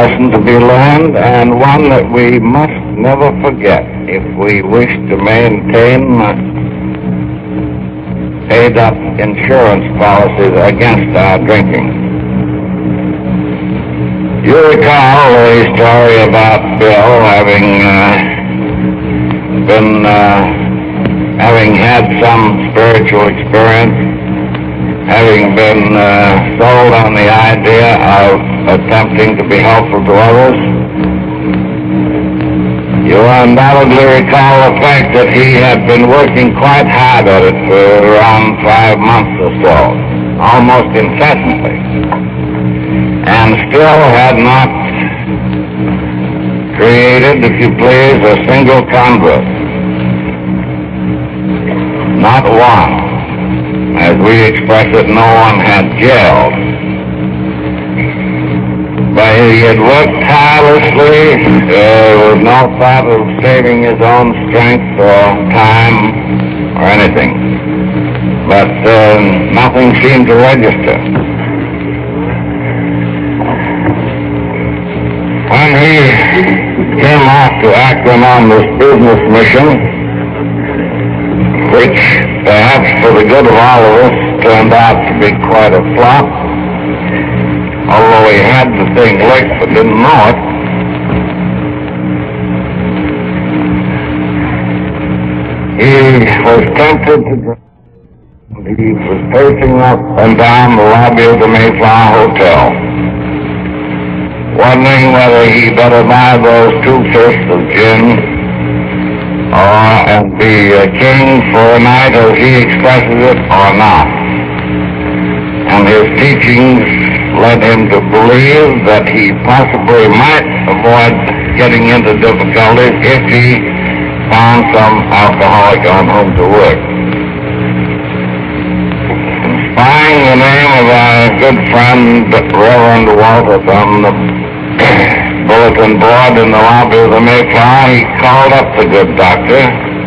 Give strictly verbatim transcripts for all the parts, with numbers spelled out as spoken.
lesson to be learned, and one that we must never forget if we wish to maintain paid-up insurance policies against our drinking. You recall the story about Bill having uh, been, uh, having had some spiritual experience, having been uh, sold on the idea of attempting to be helpful to others. You undoubtedly recall the fact that he had been working quite hard at it for around five months or so, almost incessantly, and still had not created, if you please, a single convert. Not one. As we express it, no one had gelled. But he had worked tirelessly uh, with no thought of saving his own strength or time or anything. But uh, nothing seemed to register. When he came off to Akron on this business mission, which perhaps for the good of all of us turned out to be quite a flop, although he had the thing licked but didn't know it, he was tempted to drink. He was pacing up and down the lobby of the Mayflower Hotel, wondering whether he better buy those two fists of gin or and be a king for a night, as he expresses it, or not. And his teachings led him to believe that he possibly might avoid getting into difficulties if he found some alcoholic on whom to work. Spying the name of our good friend Reverend Walter on the bulletin board in the lobby of the Mayflower, he called up the good doctor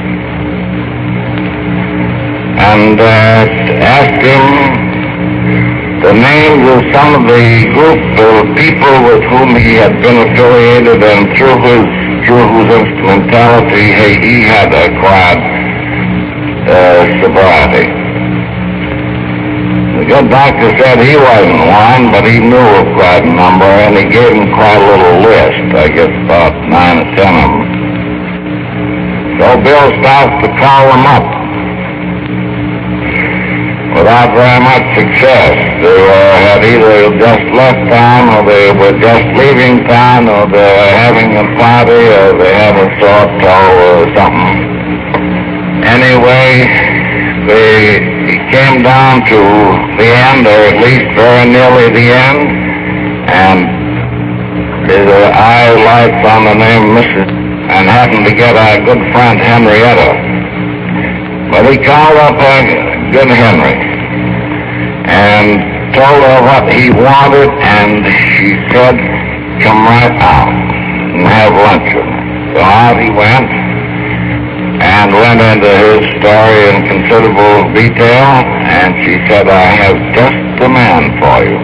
and uh, asked him the names of some of the group of people with whom he had been affiliated and through whose, through whose instrumentality he, he had acquired uh, sobriety. The good doctor said he wasn't one, but he knew a quite a number, and he gave him quite a little list, I guess about nine or ten of them. So Bill starts to call them up, without very much success. They were, had either just left town, or they were just leaving town, or they were having a party, or they had a sore toe or something. Anyway, they came down to the end, or at least very nearly the end, and his eye lights on the name Missus and happened to get our good friend Henrietta. But he called up a good Henry and told her what he wanted, and she said, come right out and have lunch with me. So out he went, and went into his story in considerable detail, and she said, I have just the man for you.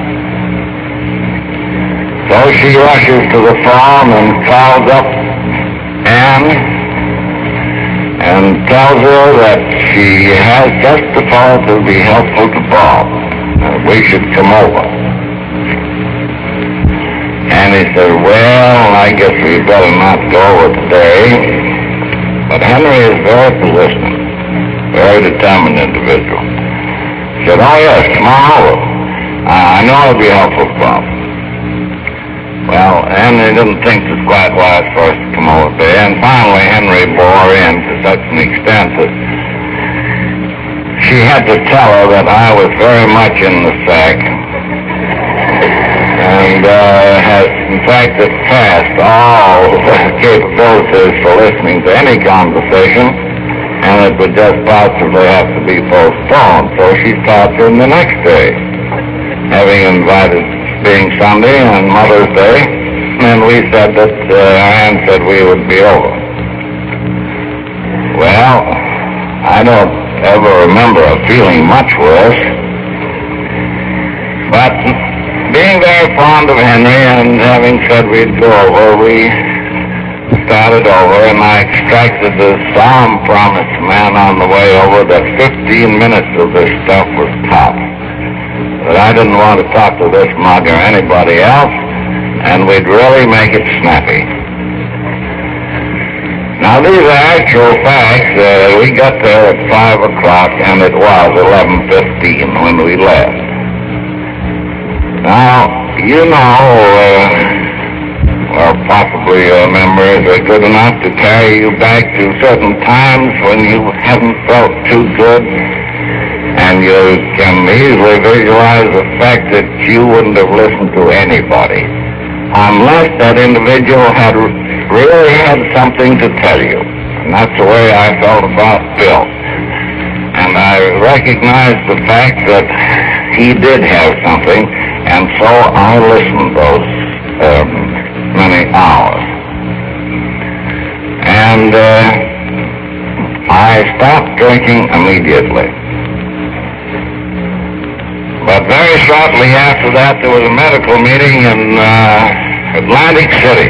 So she rushes to the phone and calls up Anne and tells her that she has just the phone to be helpful to Bob, and we should come over. And he said, well, I guess we better not go over today. But Henry is very persistent, very determined individual. He said, oh yes, come on over. Uh, I know it'll be helpful to Bob. Well, Henry didn't think it was quite wise for us to come over there, and finally Henry bore in to such an extent that she had to tell her that I was very much in the sack, and uh, has, in fact, had passed all capabilities for listening to any conversation, and it would just possibly have to be postponed. So she starts in the next day, having invited, being Sunday and Mother's Day, and we said that, uh, Anne said we would be over. Well, I don't ever remember feeling much worse, but being very very fond of Henry, and having said we'd go over, we started over, and I extracted the solemn promise, man, on the way over that fifteen minutes of this stuff was tops. That I didn't want to talk to this mug or anybody else, and we'd really make it snappy. Now, these are actual facts. Uh, we got there at five o'clock, and it was eleven fifteen when we left. Now, you know, uh, or possibly your memories are good enough to carry you back to certain times when you haven't felt too good, and you can easily visualize the fact that you wouldn't have listened to anybody unless that individual had really had something to tell you. And that's the way I felt about Bill. And I recognized the fact that he did have something, and so I listened those um, many hours. And uh, I stopped drinking immediately. But very shortly after that, there was a medical meeting in uh, Atlantic City.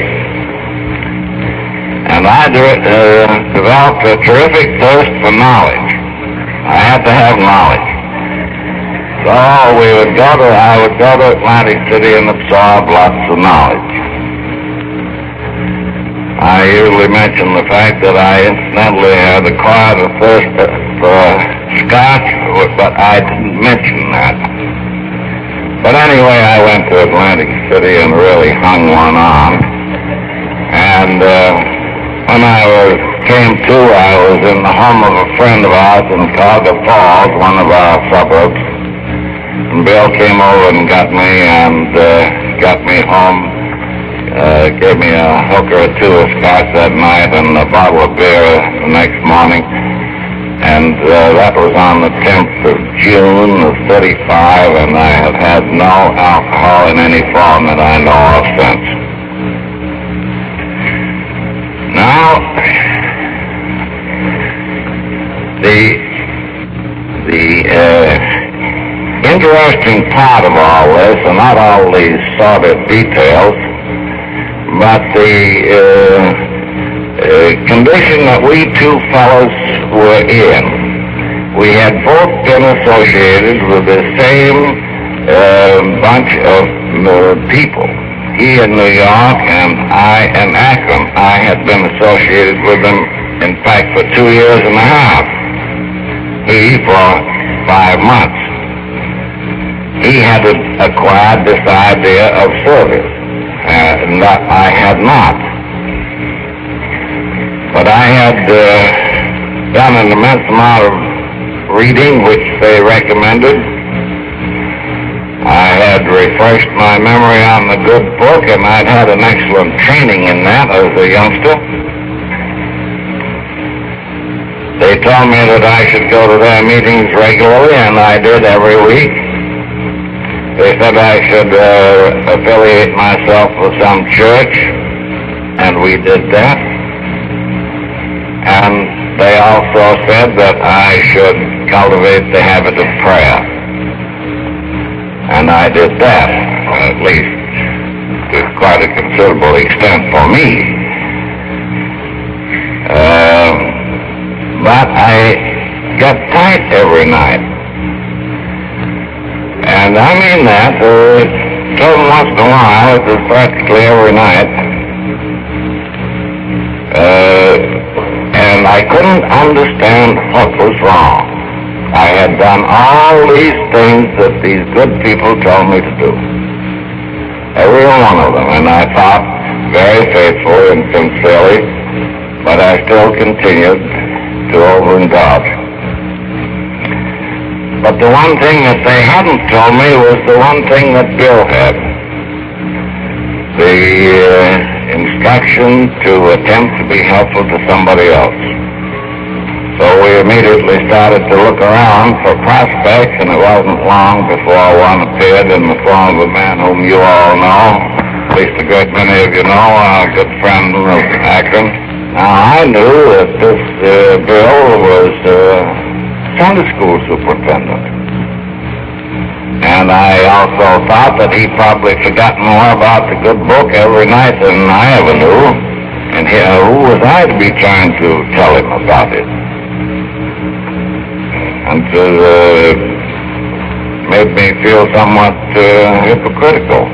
And I uh, developed a terrific thirst for knowledge. I had to have knowledge. So we would go to, I would go to Atlantic City and absorb lots of knowledge. I usually mention the fact that I incidentally had acquired a thirst for Scotch, but I didn't mention that. But anyway, I went to Atlantic City and really hung one on. And uh, when I was, came to, I was in the home of a friend of ours in Cuyahoga Falls, one of our suburbs. And Bill came over and got me and uh, got me home, uh, gave me a hooker or two of Scotch that night and a bottle of beer the next morning. And uh, that was on the tenth of June of thirty-five, and I have had no alcohol in any form that I know of since. Now, the the uh, interesting part of all this, and not all these sordid details, but the uh, Uh, condition that we two fellows were in. We had both been associated with the same uh, bunch of uh, people. He in New York and I in Akron. I had been associated with them, in fact, for two years and a half. He for five months. He had acquired this idea of service, uh, and that I had not. But I had uh, done an immense amount of reading, which they recommended. I had refreshed my memory on the good book, and I'd had an excellent training in that as a youngster. They told me that I should go to their meetings regularly, and I did every week. They said I should uh, affiliate myself with some church, and we did that. And they also said that I should cultivate the habit of prayer. And I did that, at least to quite a considerable extent for me. Uh, but I got tight every night. And I mean that, uh, every once in a while, it was practically every night. Uh, And I couldn't understand what was wrong. I had done all these things that these good people told me to do. Every one of them. And I thought very faithfully and sincerely, but I still continued to overindulge. But the one thing that they hadn't told me was the one thing that Bill had. The uh, instruction to attempt to be helpful to somebody else. So we immediately started to look around for prospects, and it wasn't long before one appeared in the form of a man whom you all know, at least a great many of you know, a good friend of Akron. Now, I knew that this uh, Bill was uh, Sunday school superintendent. And I also thought that he probably forgot more about the good book every night than I ever knew. And here, who was I to be trying to tell him about it? Until uh, made me feel somewhat uh, hypocritical.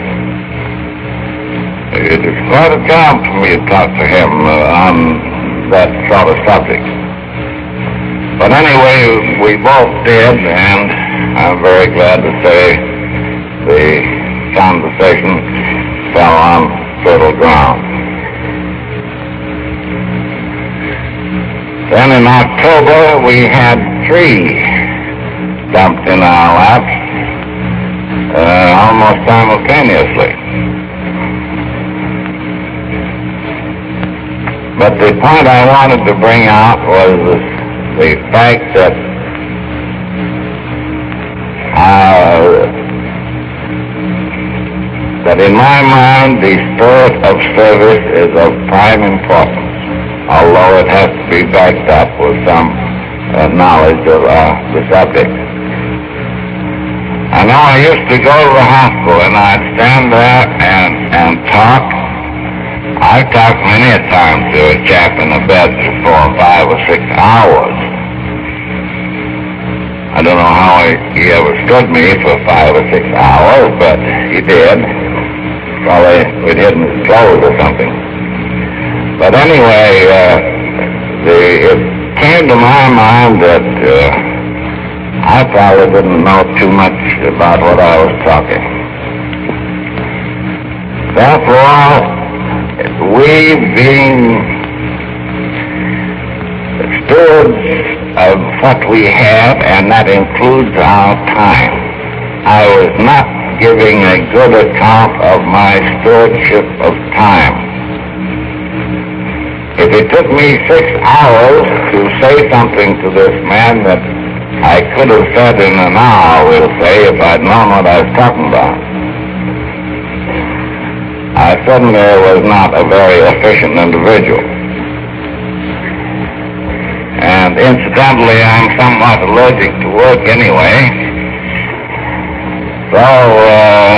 It is quite a job for me to talk to him uh, on that sort of subject. But anyway, we both did, and I'm very glad to say the conversation fell on fertile ground. Then in October, we had three dumped in our laps uh, almost simultaneously. But the point I wanted to bring out was the, the fact that uh, that in my mind the spirit of service is of prime importance, although it has to be backed up with some uh, knowledge of uh, the subject. I know I used to go to the hospital and I'd stand there and, and talk. I've talked many a time to a chap in a bed for four, five, or six hours. I don't know how he, he ever stood me for five or six hours, but he did. Probably we'd hidden his clothes or something. But anyway, uh, the, it came to my mind that uh, I probably didn't know too much about what I was talking. Therefore, we being stewards of what we have, and that includes our time, I was not giving a good account of my stewardship of time. If it took me six hours to say something to this man that I could have said in an hour, we'll say, if I'd known what I was talking about, I certainly was not a very efficient individual. And incidentally, I'm somewhat allergic to work anyway. So uh,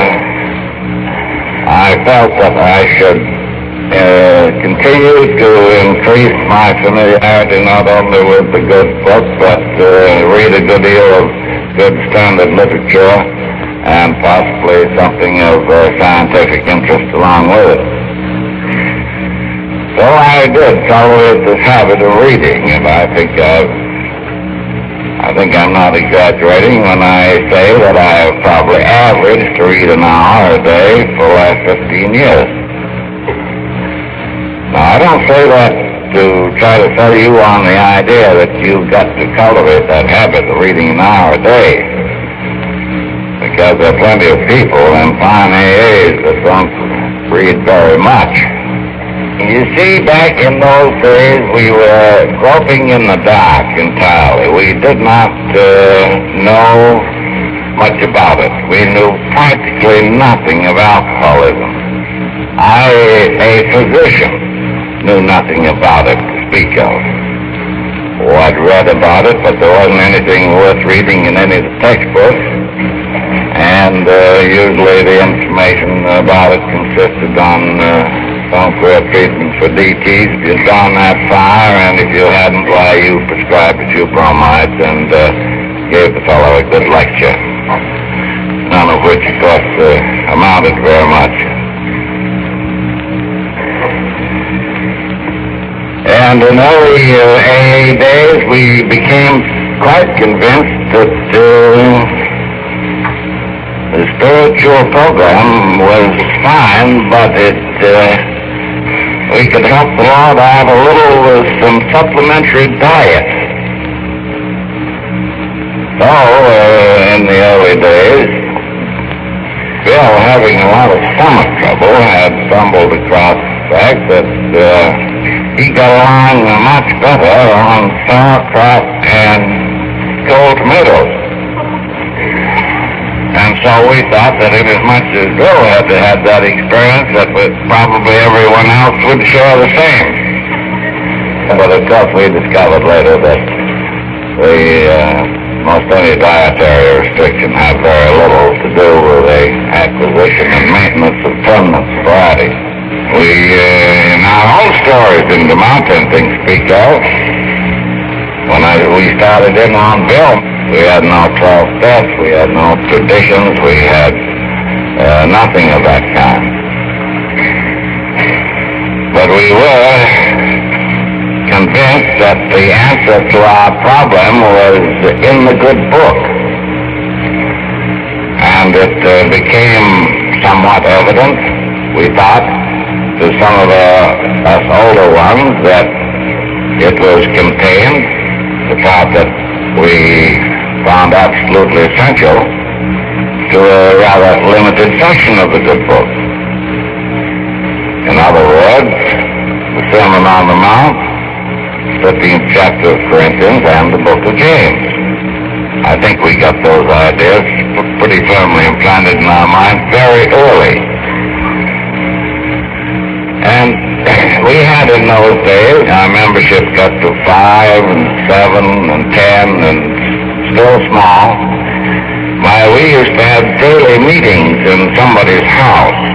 I felt that I should uh, continue to increase my familiarity not only with the good book, but uh, read a good deal of good standard literature, and possibly something of uh, scientific interest along with it. So I did cultivate this habit of reading, and I think I've, I think I'm not exaggerating when I say that I have probably averaged to read an hour a day for the last fifteen years. Now, I don't say that to try to sell you on the idea that you've got to cultivate that habit of reading an hour a day, because there are plenty of people in fine A As that don't read very much. You see, back in those days, we were groping in the dark entirely. We did not uh, know much about it. We knew practically nothing of alcoholism. I, a physician, knew nothing about it to speak of. Oh, I'd read about it, but there wasn't anything worth reading in any of the textbooks. And uh, usually the information about it consisted on uh, some queer treatment for D Ts if you'd gone that far, and if you hadn't, why, you prescribed a few bromides and uh, gave the fellow a good lecture, none of which, of course, uh, amounted very much. And in early uh, A A days, we became quite convinced that uh, the spiritual program was fine, but it, uh, we could help the Lord out a little with some supplementary diet. So, uh, in the early days, Bill, having a lot of stomach trouble, had stumbled across the fact that uh, he got along much better on sauerkraut and cold tomatoes. And so we thought that inasmuch as Bill had had that experience, that probably everyone else would share the same. But of course we discovered later that the uh, most any dietary restriction had very little to do with the acquisition and maintenance of permanent sobriety. We, uh, in our own stories didn't amount to anything to speak of. When I, we started in on Bill, we had no twelve steps, we had no traditions, we had uh, nothing of that kind. But we were convinced that the answer to our problem was in the good book. And it uh, became somewhat evident, we thought, to some of the, us older ones that it was contained, the part that we found absolutely essential, to a rather limited section of the good book. In other words, the Sermon on the Mount, fifteenth chapter of Corinthians, and the book of James. I think we got those ideas pretty firmly implanted in our minds very early. And we had in those days, our membership got to five and seven and ten and still small. Why, we used to have daily meetings in somebody's house.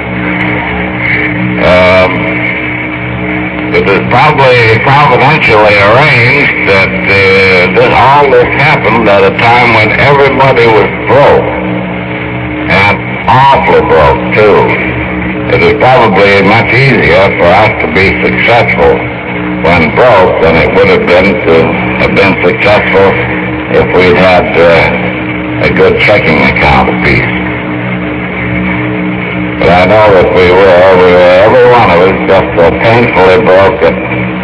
Um, It was probably providentially arranged that uh, this, all this happened at a time when everybody was broke, and awfully broke, too. It was probably much easier for us to be successful when broke than it would have been to have been successful if we'd had uh, a good checking account apiece. But I know that we were, we were, every one of us, just so painfully broken.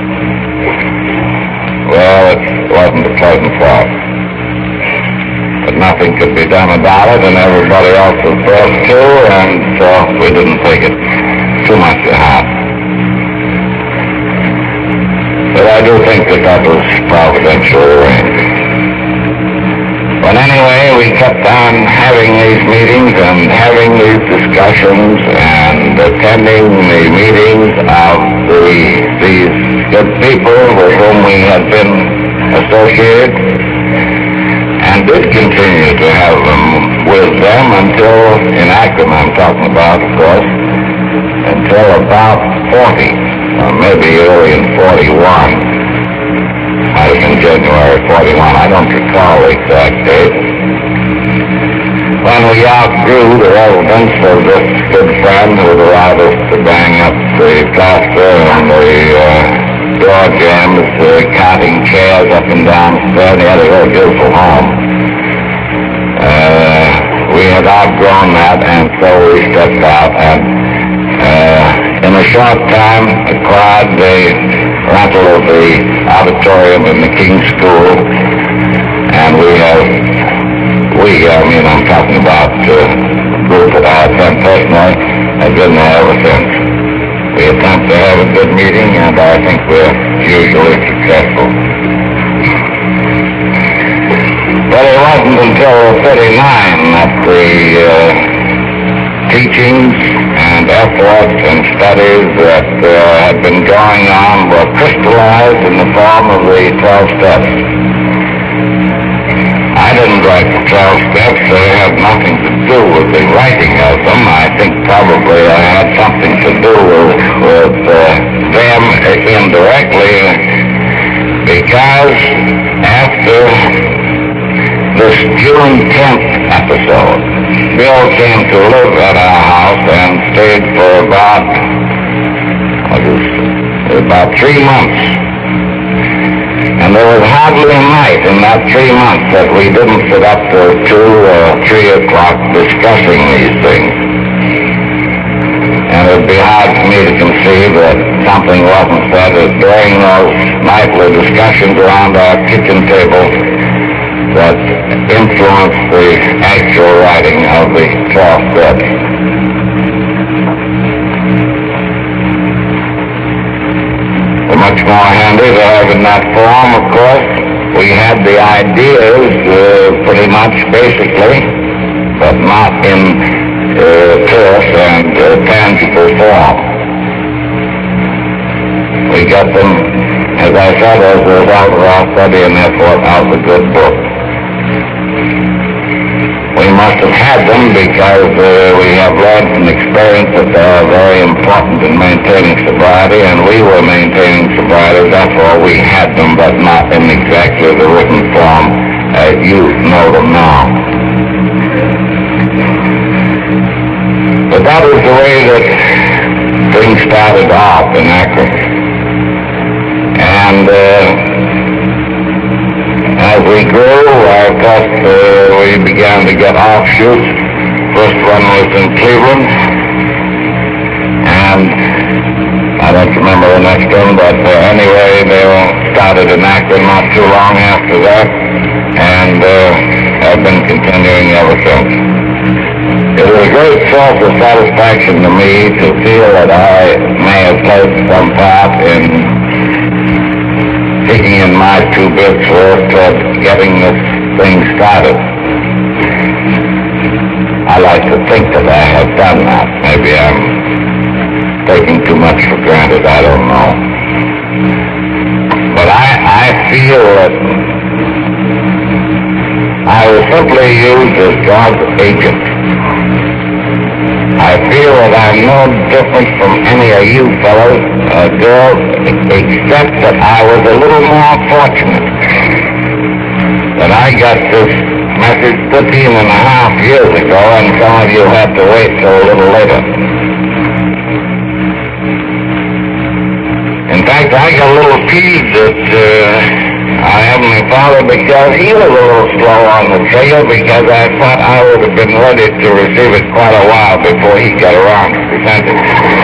Well, it wasn't a pleasant thought. But nothing could be done about it, and everybody else was broke too, and so we didn't take it too much to heart. But I do think that that was providentially arranged. But anyway, we kept on having these meetings and having these discussions and attending the meetings of the, these good people with whom we had been associated, and did continue to have them with them until, in Akron I'm talking about, of course, until about forty, or maybe early in forty-one. Might have been January forty-one, I don't recall the exact date. When we outgrew the residence of this good friend who had allowed us to bang up the plaster and the uh, door jambs, uh, counting chairs up and down the stairs. He had a very beautiful home. Uh, we had outgrown that, and so we stepped out, and uh, in a short time acquired the rental of the auditorium in the King's School, and we have, we, I mean, I'm talking about uh, the group that I attend personally, have been there ever since. We attempt to have a good meeting, and I think we're usually successful. But it wasn't until thirty-nine that the uh, teachings and efforts and studies that uh, had been going on were crystallized in the form of the twelve steps. I didn't write the twelve steps. They had nothing to do with the writing of them. I think probably I had something to do with, with uh, them indirectly, because after this June tenth episode, Bill came to live at our house and stayed for about, what is it, about three months. And there was hardly a night in that three months that we didn't sit up till two or three o'clock discussing these things. And it would be hard for me to conceive that something wasn't said during those nightly discussions around our kitchen table that influenced the actual writing of the twelve steps. Much more handy to have in that form, of course. We had the ideas uh, pretty much basically, but not in uh, terse and uh, tangible form. We got them, as I said, as a result of our study and effort out of the good book. We must have had them because uh, we have learned from experience that they are very important in maintaining sobriety, and we were maintaining sobriety, therefore we had them, but not in exactly the written form as you know them now. But that is the way that things started off in Akron. And uh, as we grew, of course, uh, we began to get offshoots. First one was in Cleveland, and I don't remember the next one, but uh, anyway, they were started in Akron not too long after that, and uh, have been continuing ever since. It was a great source of satisfaction to me to feel that I may have played some part in taking in my two bits worth toward getting this thing started. I like to think that I have done that. Maybe I'm taking too much for granted, I don't know. But I, I feel that I was simply used as God's agent. I feel that I'm no different from any of you fellows, uh, girls, except that I was a little more fortunate. That I got this message fifteen and a half years ago, and some of you had to wait till a little later. In fact, I got a little peeved that uh, our Heavenly Father, because he was a little slow on the trail, because I thought I would have been ready to receive it quite a while before he got around to present it.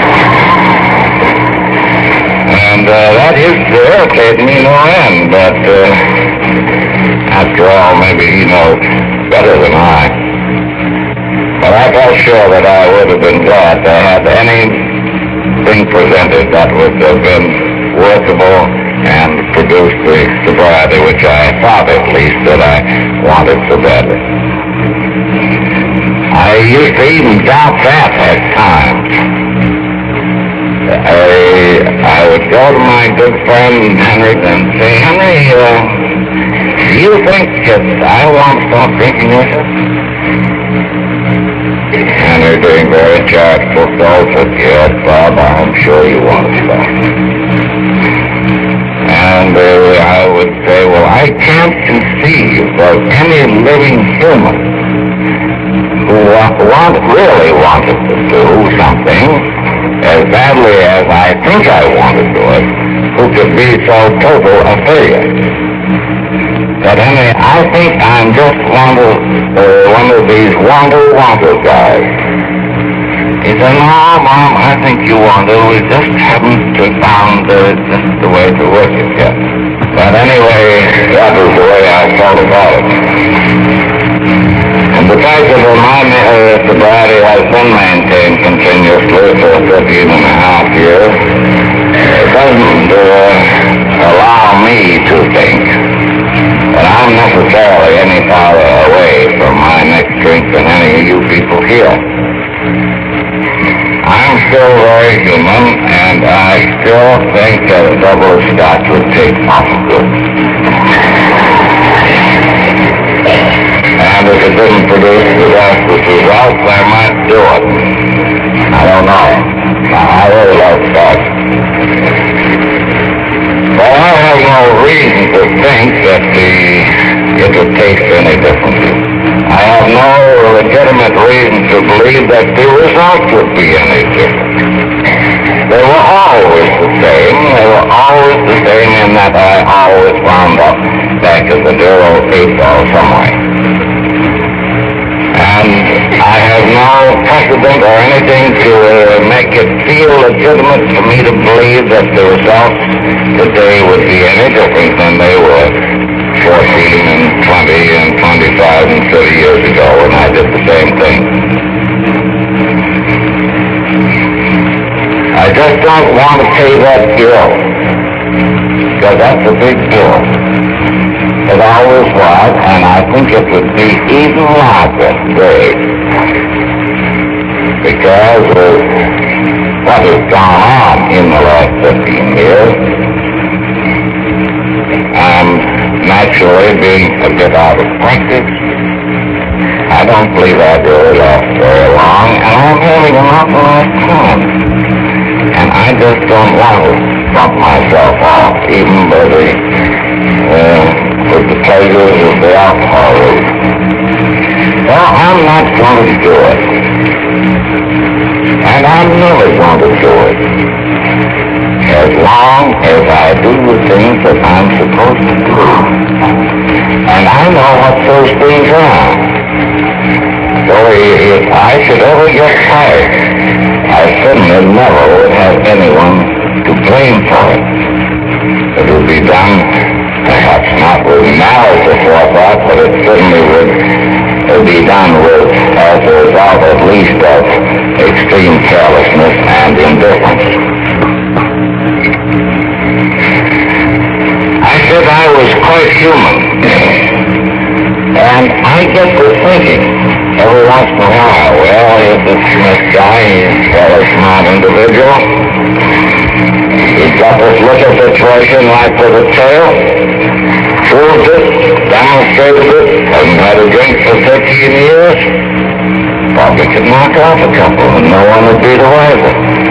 And uh, that used to irritate me no end, but uh, after all, maybe he knows better than I. But I felt sure that I would have been glad to have anything presented that would have been workable and produced the sobriety which I thought at least that I wanted so badly. I used to even doubt that at times. I, I would go to my good friend Henry and say, Henry, uh, do you think that I want to stop drinking with you? Henry, being very charitable, said, yes, Bob, I'm sure you want to stop. And uh, I would say, well, I can't conceive of any living human who wa- want, really wanted to do something as badly as I think I want to do it, who could be so total a failure. But anyway, I think I'm just one of, uh, one of these wander-wander guys. He said, no, Mom, I think you want to. We just haven't found uh, just the way to work it yet. But anyway, that was the way I felt about it. And the fact that my uh, sobriety has been maintained continuously for fifteen and a half years, it doesn't uh, allow me to think that I'm necessarily any farther away from my next drink than any of you people here. I'm still very human, and I still think that a double scotch would take awful good. And if it didn't produce disastrous results, I might do it. I don't know. I really love scotch. But I have no reason to think that the, it would taste any differently. I have no legitimate reason to believe that the results would be any different. They were always the same. They were always the same in that I always wound up back at the zero eight ball somewhere. And I have no precedent or anything to uh, make it feel legitimate for me to believe that the results today would be any different than they were fourteen and twenty and twenty-five and thirty years ago when I did the same thing. I just don't want to pay that bill, because that's a big bill. It always was, and I think it would be even larger today, because of what has gone on in the last fifteen years, and naturally being a bit out of practice, I don't believe that really lasts very long, and I'm having an awful nice time. And I just don't want to bump myself off, even by the, uh, with the pleasures of the alcohol route. Well, I'm not going to do it. And I'm never going to do it. As long as I do the things that I'm supposed to do. And I know what those things are. So if I should ever get tired, I certainly never would have anyone to blame for it. It would be done, perhaps not with malice or forethought, but it certainly would uh, be done with, as a result at least of extreme carelessness and indifference. I said I was quite human. And I get to thinking every once in a while, well, if this Smith guy, he's a fairly smart individual, he's got this liquor situation right for the tail, proved it, demonstrated it, hasn't had a drink for fifteen years, probably could knock off a couple and no one would be the wiser.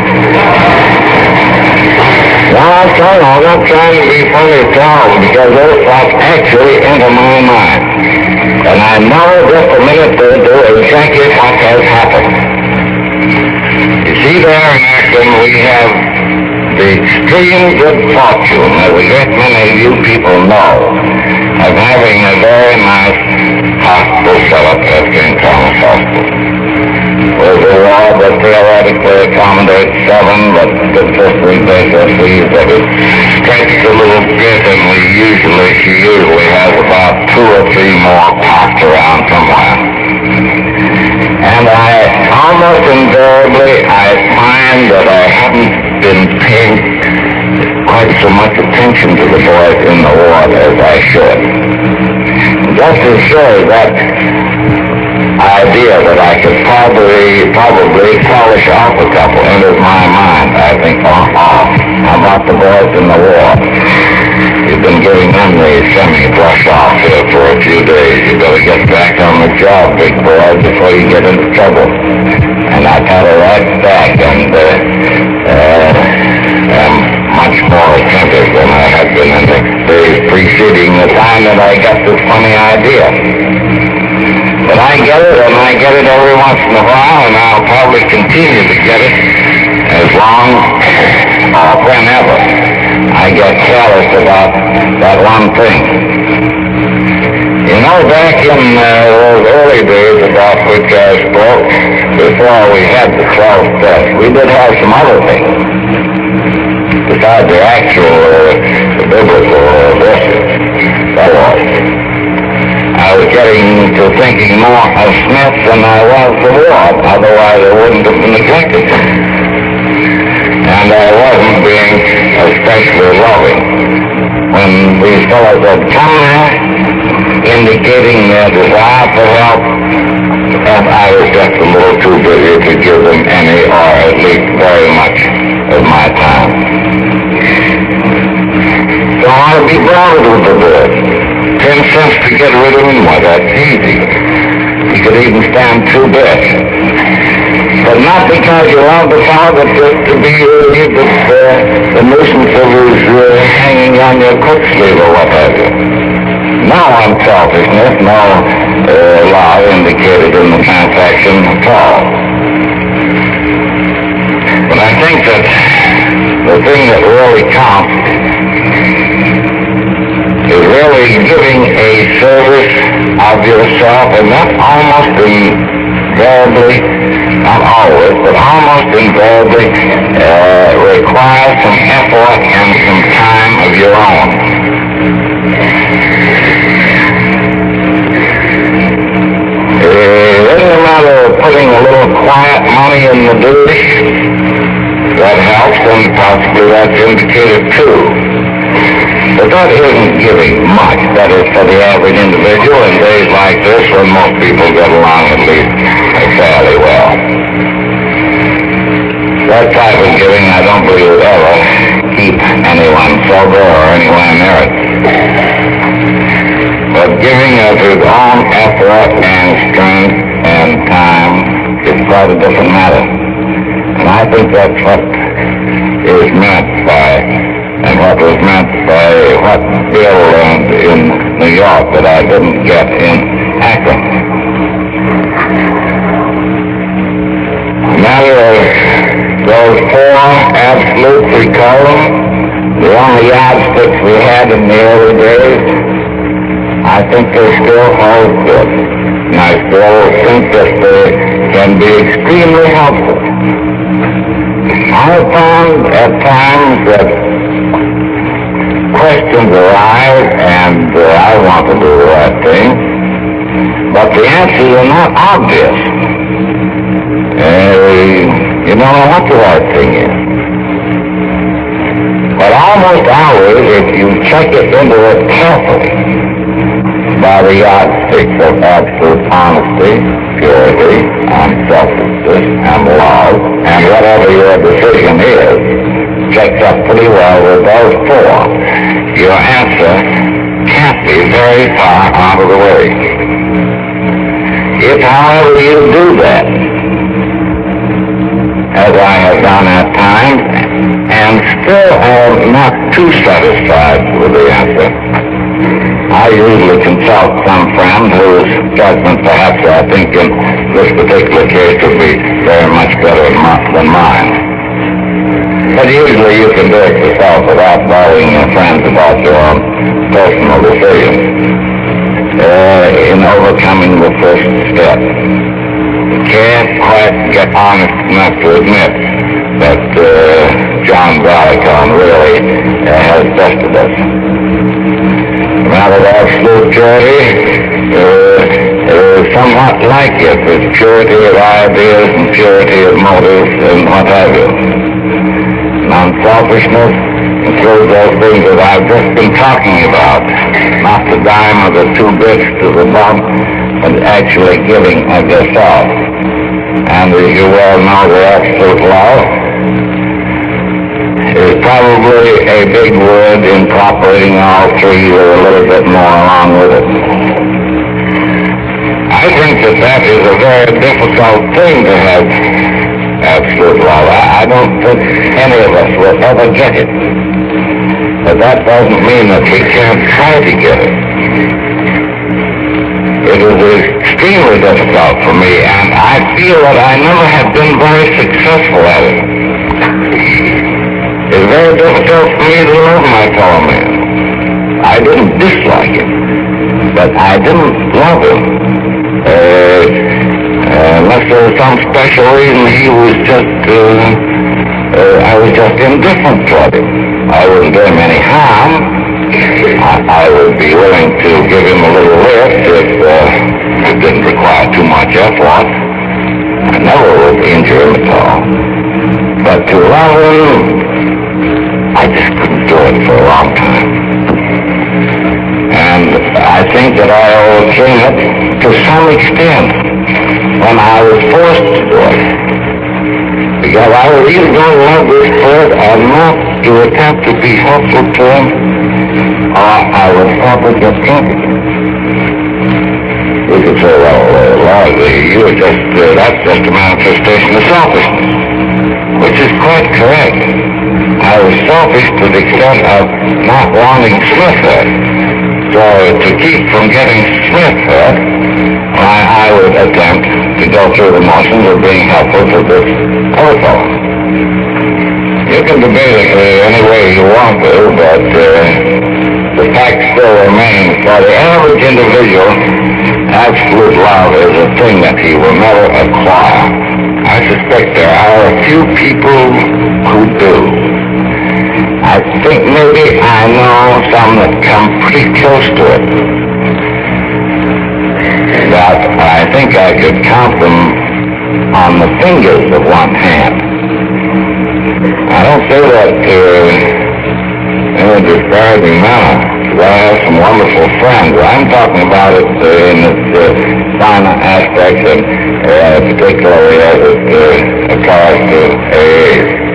Well, I'm trying, I'm not trying to be funny at all, because those thoughts actually enter my mind. And I know just a minute to do exactly what has happened. You see there in Akron, we have the extreme good fortune that we great many of you people know of having a very nice hospital set up at Saint Thomas Hospital. There's a ward that theoretically accommodates seven, but gives us three vacancies that is stretched a little bit, and we usually, she usually has about two or three more packed around somewhere. And I, almost invariably, I find that I haven't been paying quite so much attention to the boys in the ward as I should. Just as sure that idea that I could probably, probably polish off a couple enters my mind. I think, oh, oh, how about the boys in the war? You've been giving them the semi-brush off here for a few days. You better get back on the job, big boy, before you get into trouble. And I got her right back, and uh, uh, am much more attentive than I had been in the days preceding the time that I got this funny idea. But I get it, and I get it every once in a while, and I'll probably continue to get it as long or whenever I get careless about that one thing. You know, back in uh, those early days about which I spoke, before we had the twelve steps, we did have some other things besides the actual uh, the biblical uh, verses. That was. I was getting to thinking more of Smith than I was the ward, otherwise I wouldn't have been neglected. And I wasn't being especially loving. When these fellows had come there, indicating their desire for help, and I was just a little too busy to give them any, or at least very much, of my time. So I'll be bothered with the board. Ten cents to get rid of him, why, that's easy. He could even stand two bits. But not because you love the fellow, but just to be relieved of uh, the nuisance of his uh, hanging on your coat sleeve or what have you. No unselfishness, no uh, law indicated in the transaction at all. But I think that the thing that really counts is really giving a service of yourself, and that almost invariably, not always, but almost invariably uh, requires some effort and some time of your own. It isn't a matter of putting a little quiet money in the dish. That helps, and possibly that's indicated too. But that isn't giving much. That is for the average individual in days like this when most people get along at least fairly well. That type of giving I don't believe would ever keep anyone sober or anywhere near it. But giving of his own effort and strength quite a different matter. And I think that's what is meant by, and what was meant by what Bill learned in New York that I didn't get in Akron. The matter of those four absolutes, we call them, the only yardsticks we had in the early days, I think they still hold good. And I still think that they can be extremely helpful. I found at times that questions arise and uh, I want to do the right thing, but the answers are not obvious. Uh, you don't know what the right thing is. But almost always, if you check it into it carefully, by the yardsticks of absolute honesty, purity, unselfishness, and love, and whatever your decision is, checked up pretty well with those four, your answer can't be very far out of the way. If, however, you do that, as I have done at times, and still am not too satisfied with the answer, I usually consult some friend whose judgment perhaps I think in this particular case would be very much better than mine. But usually you can do it yourself without bothering your friends about your own personal decisions uh, in overcoming the first step. You can't quite get honest enough to admit that uh, John Barleycorn really uh, has bested us. The matter of absolute purity uh, is somewhat like it. It's purity of ideas and purity of motives and what have you. Non-selfishness includes those things that I've just been talking about. Not the dime or the two bits to the bump, but actually giving of yourself. And as you well know, the absolute love is probably a big word incorporating all three or a little bit more along with it. I think that that is a very difficult thing to have absolute love. I, I don't think any of us will ever get it. But that doesn't mean that we can't try to get it. It is extremely difficult for me, and I feel that I never have been very successful at it. It's very difficult for me to love my fellow man. I didn't dislike him, but I didn't love him. Uh, uh, unless there was some special reason, he was just, uh, uh, I was just indifferent toward him. I wouldn't do him any harm. I, I would be willing to give him a little lift if uh, it didn't require too much effort. I never would injure him at all. But to love him, I just couldn't do it for a long time. And I think that I overcame it to some extent when I was forced to do it. Because I was either going to love this bird or not to attempt to be helpful to him, or I would probably get drunk again. We could say, well, uh, Lord, you were just, uh, that's just a manifestation of selfishness, which is quite correct. I was selfish to the extent of not wanting Smith hurt. So to keep from getting Smith hurt, I, I would attempt to go through the motions of being helpful to this other fellow. You can debate it uh, any way you want to, but uh, the fact still remains, for the average individual, absolute love is a thing that he will never acquire. I suspect there are a few people who do. I think maybe I know some that come pretty close to it. But I think I could count them on the fingers of one hand. I don't say that uh, in a disparaging manner, because I have some wonderful friends. I'm talking about it uh, in its uh, finer aspects, and uh, particularly as it uh, applies to A A.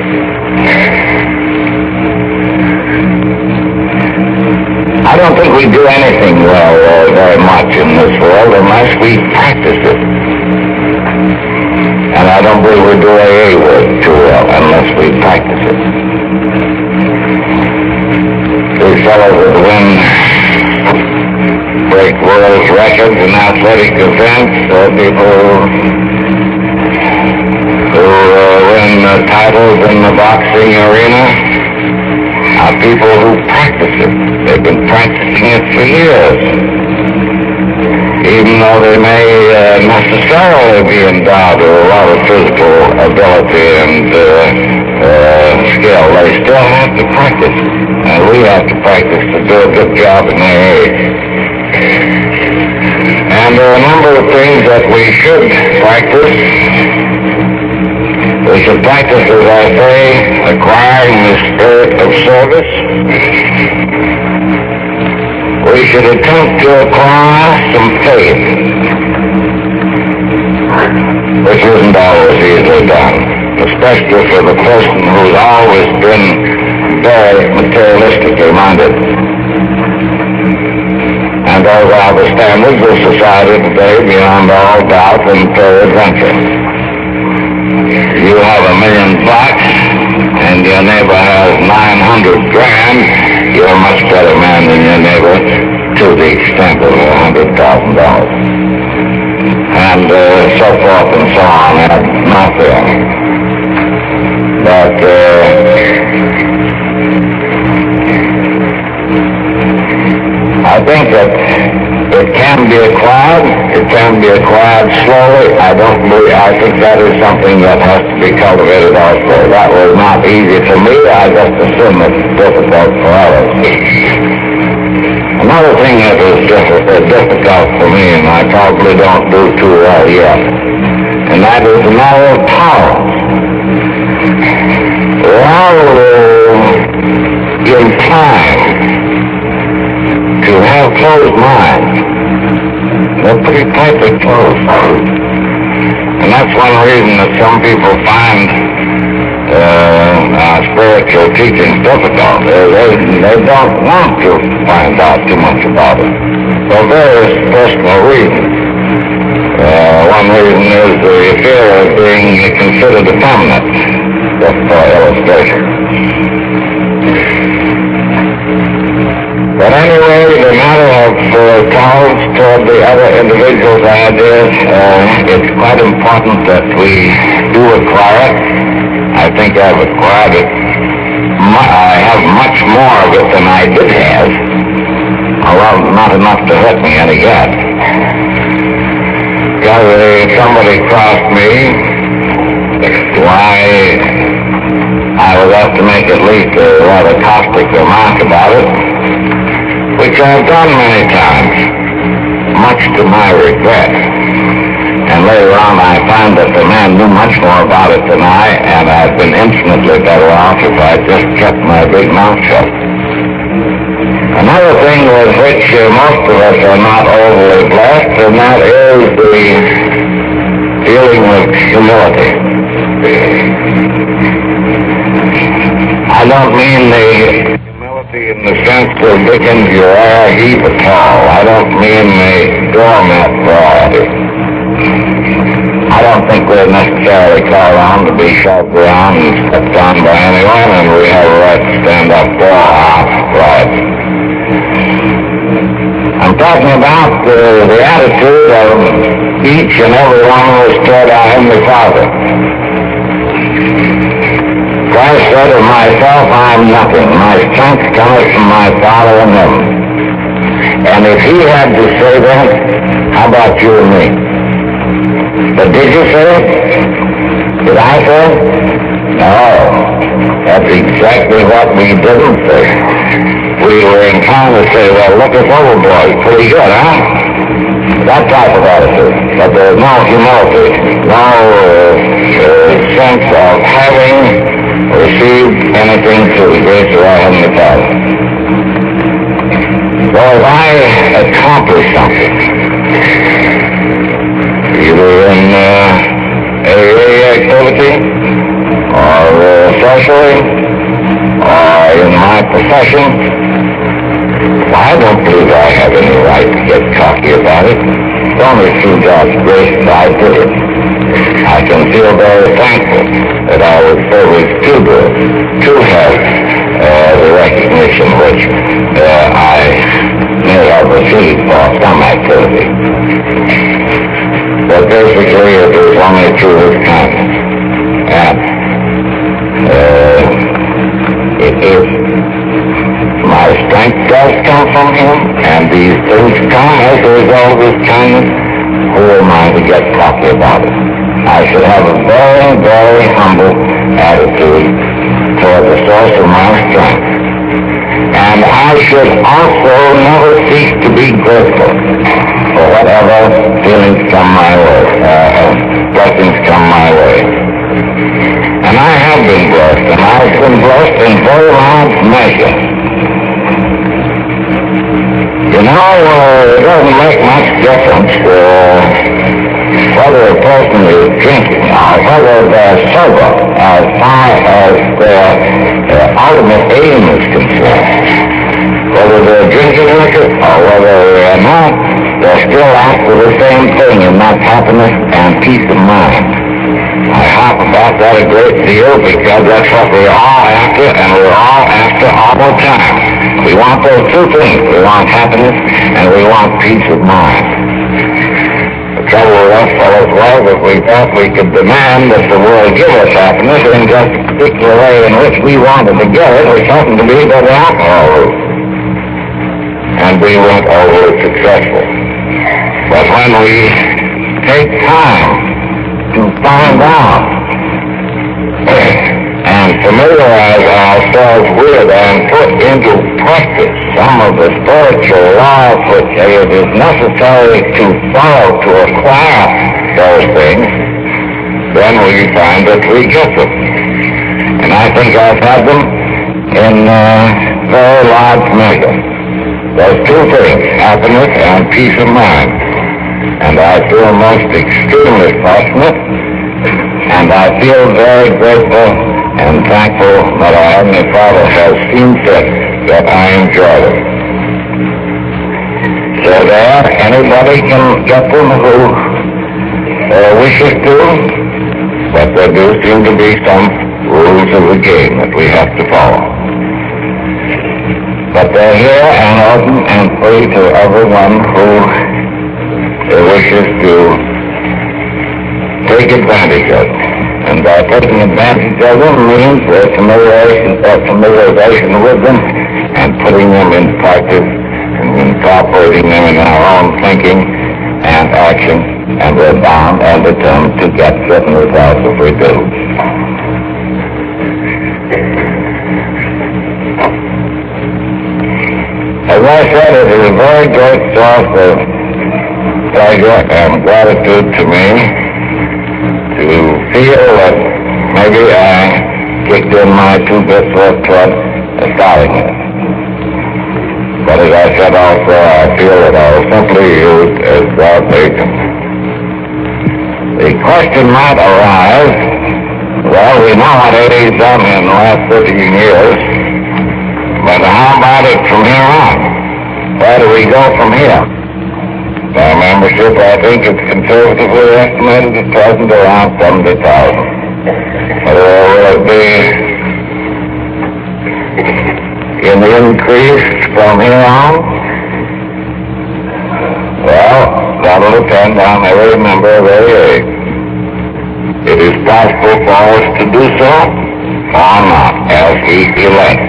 I don't think we do anything well uh, very much in this world unless we practice it. And I don't believe we do A A work too well unless we practice it. These fellows that win break world records in athletic events, or people who uh, win uh, titles in the boxing arena, are people who practice it. They've been practicing it for years. Even though they may uh, necessarily be endowed with a lot of physical ability and uh, uh, skill, they still have to practice. And we have to practice to do a good job in their age. And there are a number of things that we should practice. We should practice, as I say, acquiring the spirit of service. We should attempt to acquire some faith, which isn't always easily done, especially for the person who's always been very materialistically minded. And those are the standards of society today beyond all doubt and peradventure. You have a million bucks and your neighbor has nine hundred grand, you're a much better man than your neighbor to the extent of one hundred thousand dollars. And uh, so forth and so on. That's nothing. But uh, I think that it can be acquired. It can be acquired slowly. I don't believe, I think that is something that has to be cultivated also. That was not easy for me. I just assume it's difficult for others. Another thing that is difficult, difficult for me, and I probably don't do too well yet, and that is the matter of tolerance. We're all uh, inclined to have closed minds. They're pretty tightly closed. And that's one reason that some people find uh, uh, spiritual teaching difficult. They, they, they don't want to find out too much about it for various personal reasons. Uh, one reason is the fear of being considered effeminate, just for illustration. But anyway, the matter of uh, tolerance toward the other individual's ideas, uh, it's quite important that we do acquire it. I think I've acquired it. I have much more of it than I did have, although not enough to hurt me any yet. Because somebody crossed me, why I was asked to make at least a rather caustic remark about it, which I've done many times, much to my regret. And later on I found that the man knew much more about it than I, and I'd been infinitely better off if I just kept my big mouth shut. Another thing with which uh, most of us are not overly blessed, and that is the feeling of humility. I don't mean the in the sense of Dickens, you are a heap at all. I don't mean the doormat variety. I don't think we're necessarily called on to be shoved around and stepped on by anyone, and we have a right to stand up for our rights. I'm talking about uh, the attitude of each and every one of us toward our Heavenly Father. Christ said of myself, I am nothing. My strength cometh from my Father in heaven. And if he had to say that, how about you and me? But did you say it? Did I say it? No. That's exactly what we didn't say. We were inclined to say, well, look us over, boys. Pretty good, huh? That type of attitude. But there's no humility, no uh, uh, sense of having received anything through the grace of our Heavenly Father. So if I accomplish something, either in uh, A A activity, or uh, socially, or in my profession, well, I don't believe I have any right to get cocky about it. It's only through God's grace that I did it. I can feel very thankful that I was privileged to do it, to have uh, the recognition which uh, I may have received for some activity. But basically it is only through his kindness. And uh, it is, my strength does come from him, and these things come as a result of his kindness. Who am I to get cocky about it? I should have a very, very humble attitude toward the source of my strength. And I should also never cease to be grateful for whatever feelings come my way, uh, blessings come my way. And I have been blessed, and I've been blessed in very large measure. You know, uh, it doesn't make much difference uh, whether a person is drinking or whether they're sober as far as their uh, ultimate aim is concerned. Whether they're drinking liquor or whether they're not, they're still after the same thing, and that's happiness and peace of mind. I harp about that a great deal because that's what we're all after, and we're all after all the time. We want those two things. We want happiness and we want peace of mind. The trouble with us fellows was that we thought we could demand that the world give us happiness in just a particular way in which we wanted to get it, which happened to be by the alcohol route. And we weren't overly successful. But when we take time to find out and familiarize ourselves with and put into practice some of the spiritual laws which it is necessary to follow to acquire those things, then we find that we get them. And I think I've had them in uh, very large measure. Those two things, happiness and peace of mind. And I feel most extremely fortunate, and I feel very grateful and thankful that our Heavenly Father has seen fit that I enjoy it. So there, anybody can get them who uh, wishes to, but there do seem to be some rules of the game that we have to follow. But they're here and open and free to everyone who wishes to take advantage of them. And by taking advantage of them means their familiarization, their familiarization with them and putting them in practice and incorporating them in our own thinking and action, and we're bound and determined to get certain results if we do. As I said, it is a very great source of pleasure and gratitude to me to feel that maybe I kicked in my two bits worth toward starting it. But as I said also, I feel that I was simply used as God's agent. The question might arise, well, we know what A A's done in the last fifteen years, but how about it from here on? Where do we go from here? Our membership, I think, is conservatively estimated at present around seventy thousand. Whether will it be in the increase from here on? Well, that'll depend on every member of A A. It is possible for us to do so or not as we elect.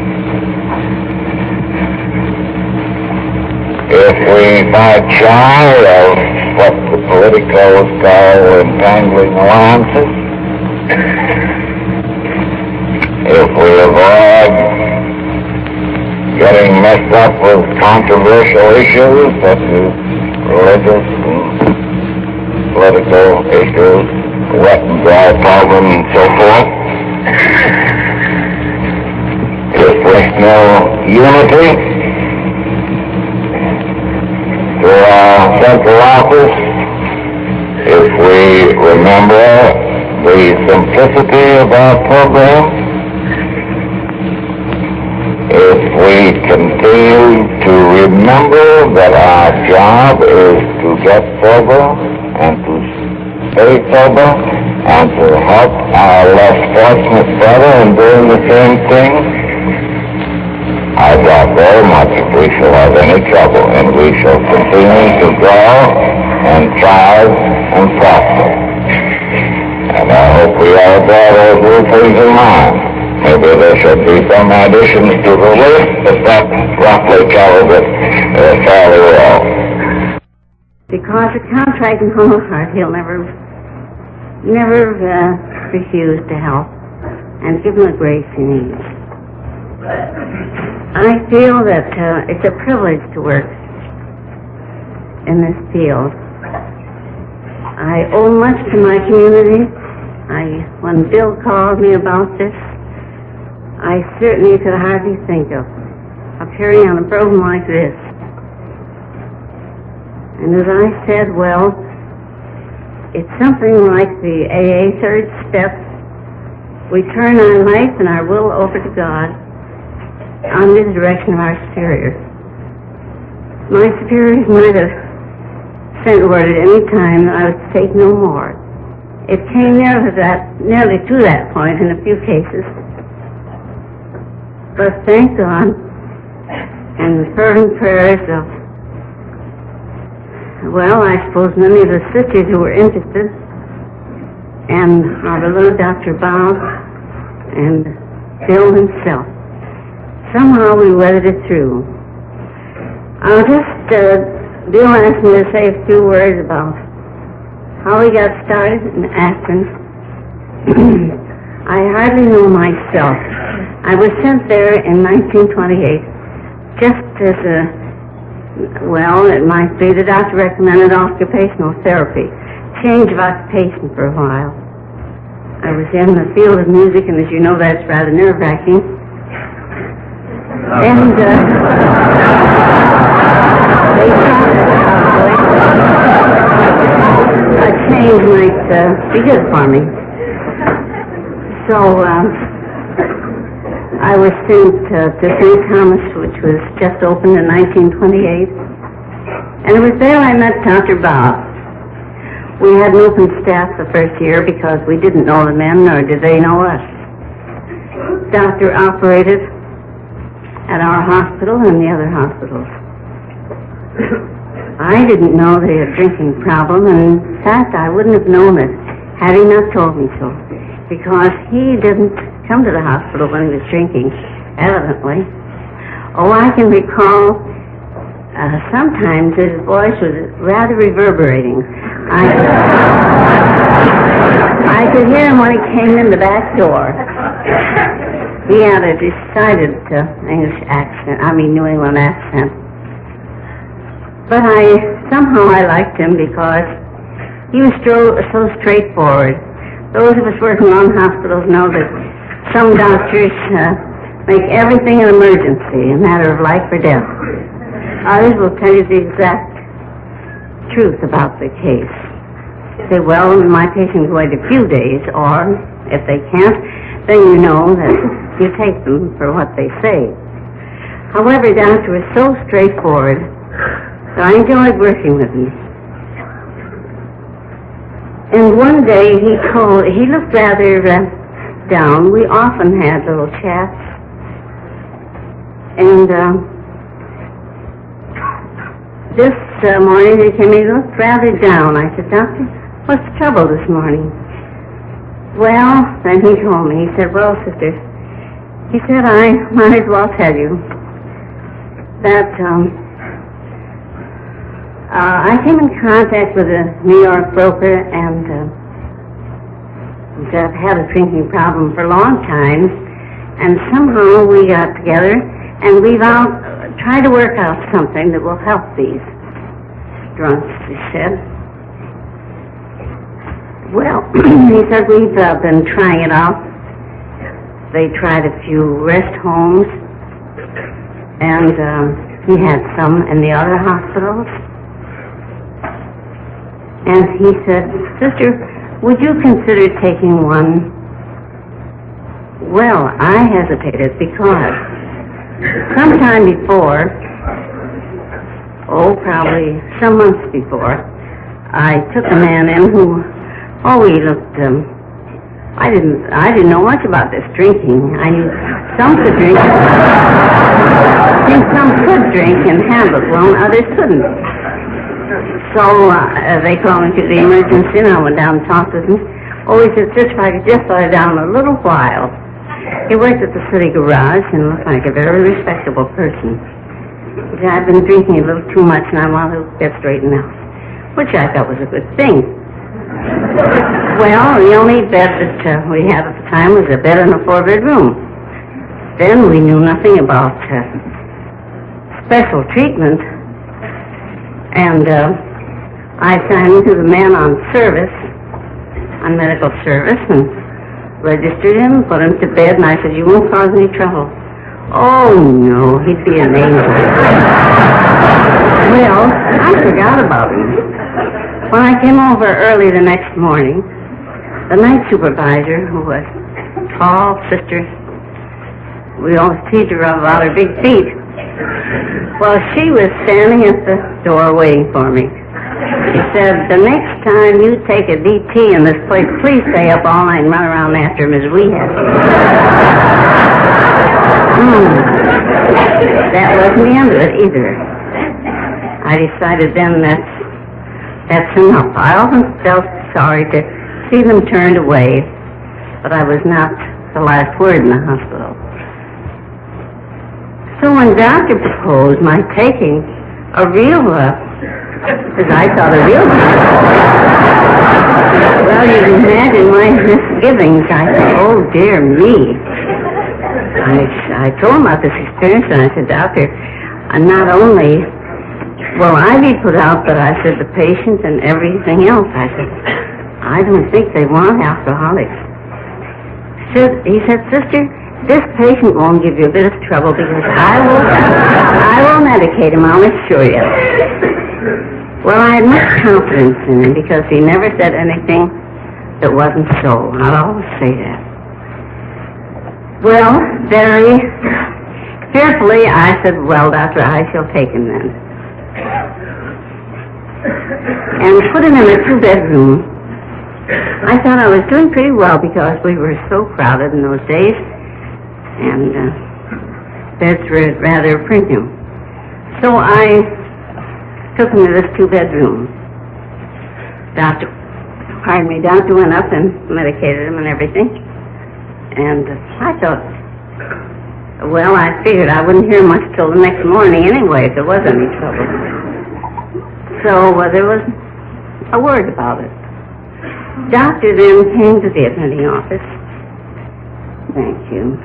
If we fight shy of what the politicals call entangling alliances, if we avoid getting messed up with controversial issues such as religious and political issues, wet and dry problem and so forth, if there's no unity to our central office, if we remember the simplicity of our program, if we continue to remember that our job is to get sober and to stay sober and to help our less fortunate brother in doing the same thing? I doubt very much if we shall have any trouble, and we shall continue to grow and thrive and prosper. And I hope we all bear those good things in mind. Maybe there should be some additions to the list, but that roughly covers it uh, fairly well. Because a contrite and humble heart, he'll never, never uh, refuse to help and give him the grace he needs. I feel that uh, it's a privilege to work in this field. I owe much to my community. I, when Bill called me about this, I certainly could hardly think of appearing on a program like this. And as I said, well, it's something like the A A third step. We turn our life and our will over to God under the direction of our superiors. My superiors might have sent word at any time that I would take no more. It came near to that, nearly to that point in a few cases. But thank God, and the fervent prayers of, well, I suppose many of the sisters who were interested, and our beloved Doctor Bob, and Bill himself, somehow we weathered it through. I'll just, uh, Bill asked me to say a few words about how we got started in Akron. I hardly know myself. I was sent there in nineteen twenty-eight, just as a, well, it might be the doctor recommended occupational therapy, change of occupation for a while. I was in the field of music, and as you know, that's rather nerve-wracking. And uh, they thought a change might uh, be good for me. So uh, I was sent uh, to Saint Thomas, which was just opened in nineteen twenty-eight. And it was there I met Doctor Bob. We had an open staff the first year because we didn't know the men, nor did they know us. Doctor operated at our hospital and the other hospitals. I didn't know they had a drinking problem, and in fact, I wouldn't have known it had he not told me so, because he didn't come to the hospital when he was drinking, evidently. Oh, I can recall uh, sometimes his voice was rather reverberating. I, I could hear him when he came in the back door. He had a decided uh, English accent, I mean New England accent. But I, somehow I liked him because he was so, so straightforward. Those of us working on hospitals know that some doctors uh, make everything an emergency, a matter of life or death. Others will tell you the exact truth about the case. Say, well, my patient wait a few days, or if they can't, then you know that you take them for what they say. However, Doctor was so straightforward that I enjoyed working with him. And one day he told, he looked rather uh, down. We often had little chats. And uh, this uh, morning he came in, he looked rather down. I said, Doctor, what's the trouble this morning? Well, then he told me, he said, well, sister, he said, I might as well tell you that um, uh, I came in contact with a New York broker, and uh, I've had a drinking problem for a long time, and somehow we got together, and we've out, uh, tried to work out something that will help these drunks, he said. Well, he said, we've uh, been trying it out. They tried a few rest homes, and uh, he had some in the other hospitals. And he said, sister, would you consider taking one? Well, I hesitated because sometime before, oh, probably some months before, I took a man in who Oh, we looked, um, I didn't, I didn't know much about this drinking. I knew some could drink, I think some could drink and handle it well, and others couldn't. So, uh, they called me to the emergency, and I went down and talked with him. Oh, he said, sister, if I could just lie down a little while. He worked at the city garage and looked like a very respectable person. He said, I've been drinking a little too much, and I want to get straightened out, which I thought was a good thing. Well, the only bed that uh, we had at the time was a bed in a four-bedroom. Then we knew nothing about uh, special treatment. And uh, I signed to the man on service, on medical service, and registered him, put him to bed, and I said, you won't cause any trouble. Oh, no, he'd be an angel. Well, I forgot about him. When I came over early the next morning, the night supervisor, who was tall, sister, we always teased her about her big feet. Well, she was standing at the door waiting for me. She said, the next time you take a D T in this place, please stay up all night and run around after him as we have. mm. That wasn't the end of it either. I decided then that's That's enough. I often felt sorry to see them turned away, but I was not the last word in the hospital. So when Doctor proposed my taking a real, uh, as I thought a real well, you can imagine my misgivings. I thought, oh, dear me. I, I told him about this experience, and I said, Doctor, I'm not only... Well, I be put out, but I said the patient and everything else. I said, I don't think they want alcoholics. Said, he said, sister, this patient won't give you a bit of trouble because I will, I will medicate him, I'll assure you. Well, I had much confidence in him because he never said anything that wasn't so. I'll always say that. Well, very fearfully, I said, well, doctor, I shall take him then. And put him in a two-bedroom. I thought I was doing pretty well because we were so crowded in those days, and uh, beds were rather premium. So I took him to this two-bedroom. Doctor, pardon me, doctor went up and medicated him and everything, and uh, I thought, well, I figured I wouldn't hear much till the next morning anyway if there was any trouble. So uh, there was a word about it. Doctor then came to the admitting office. Thank you.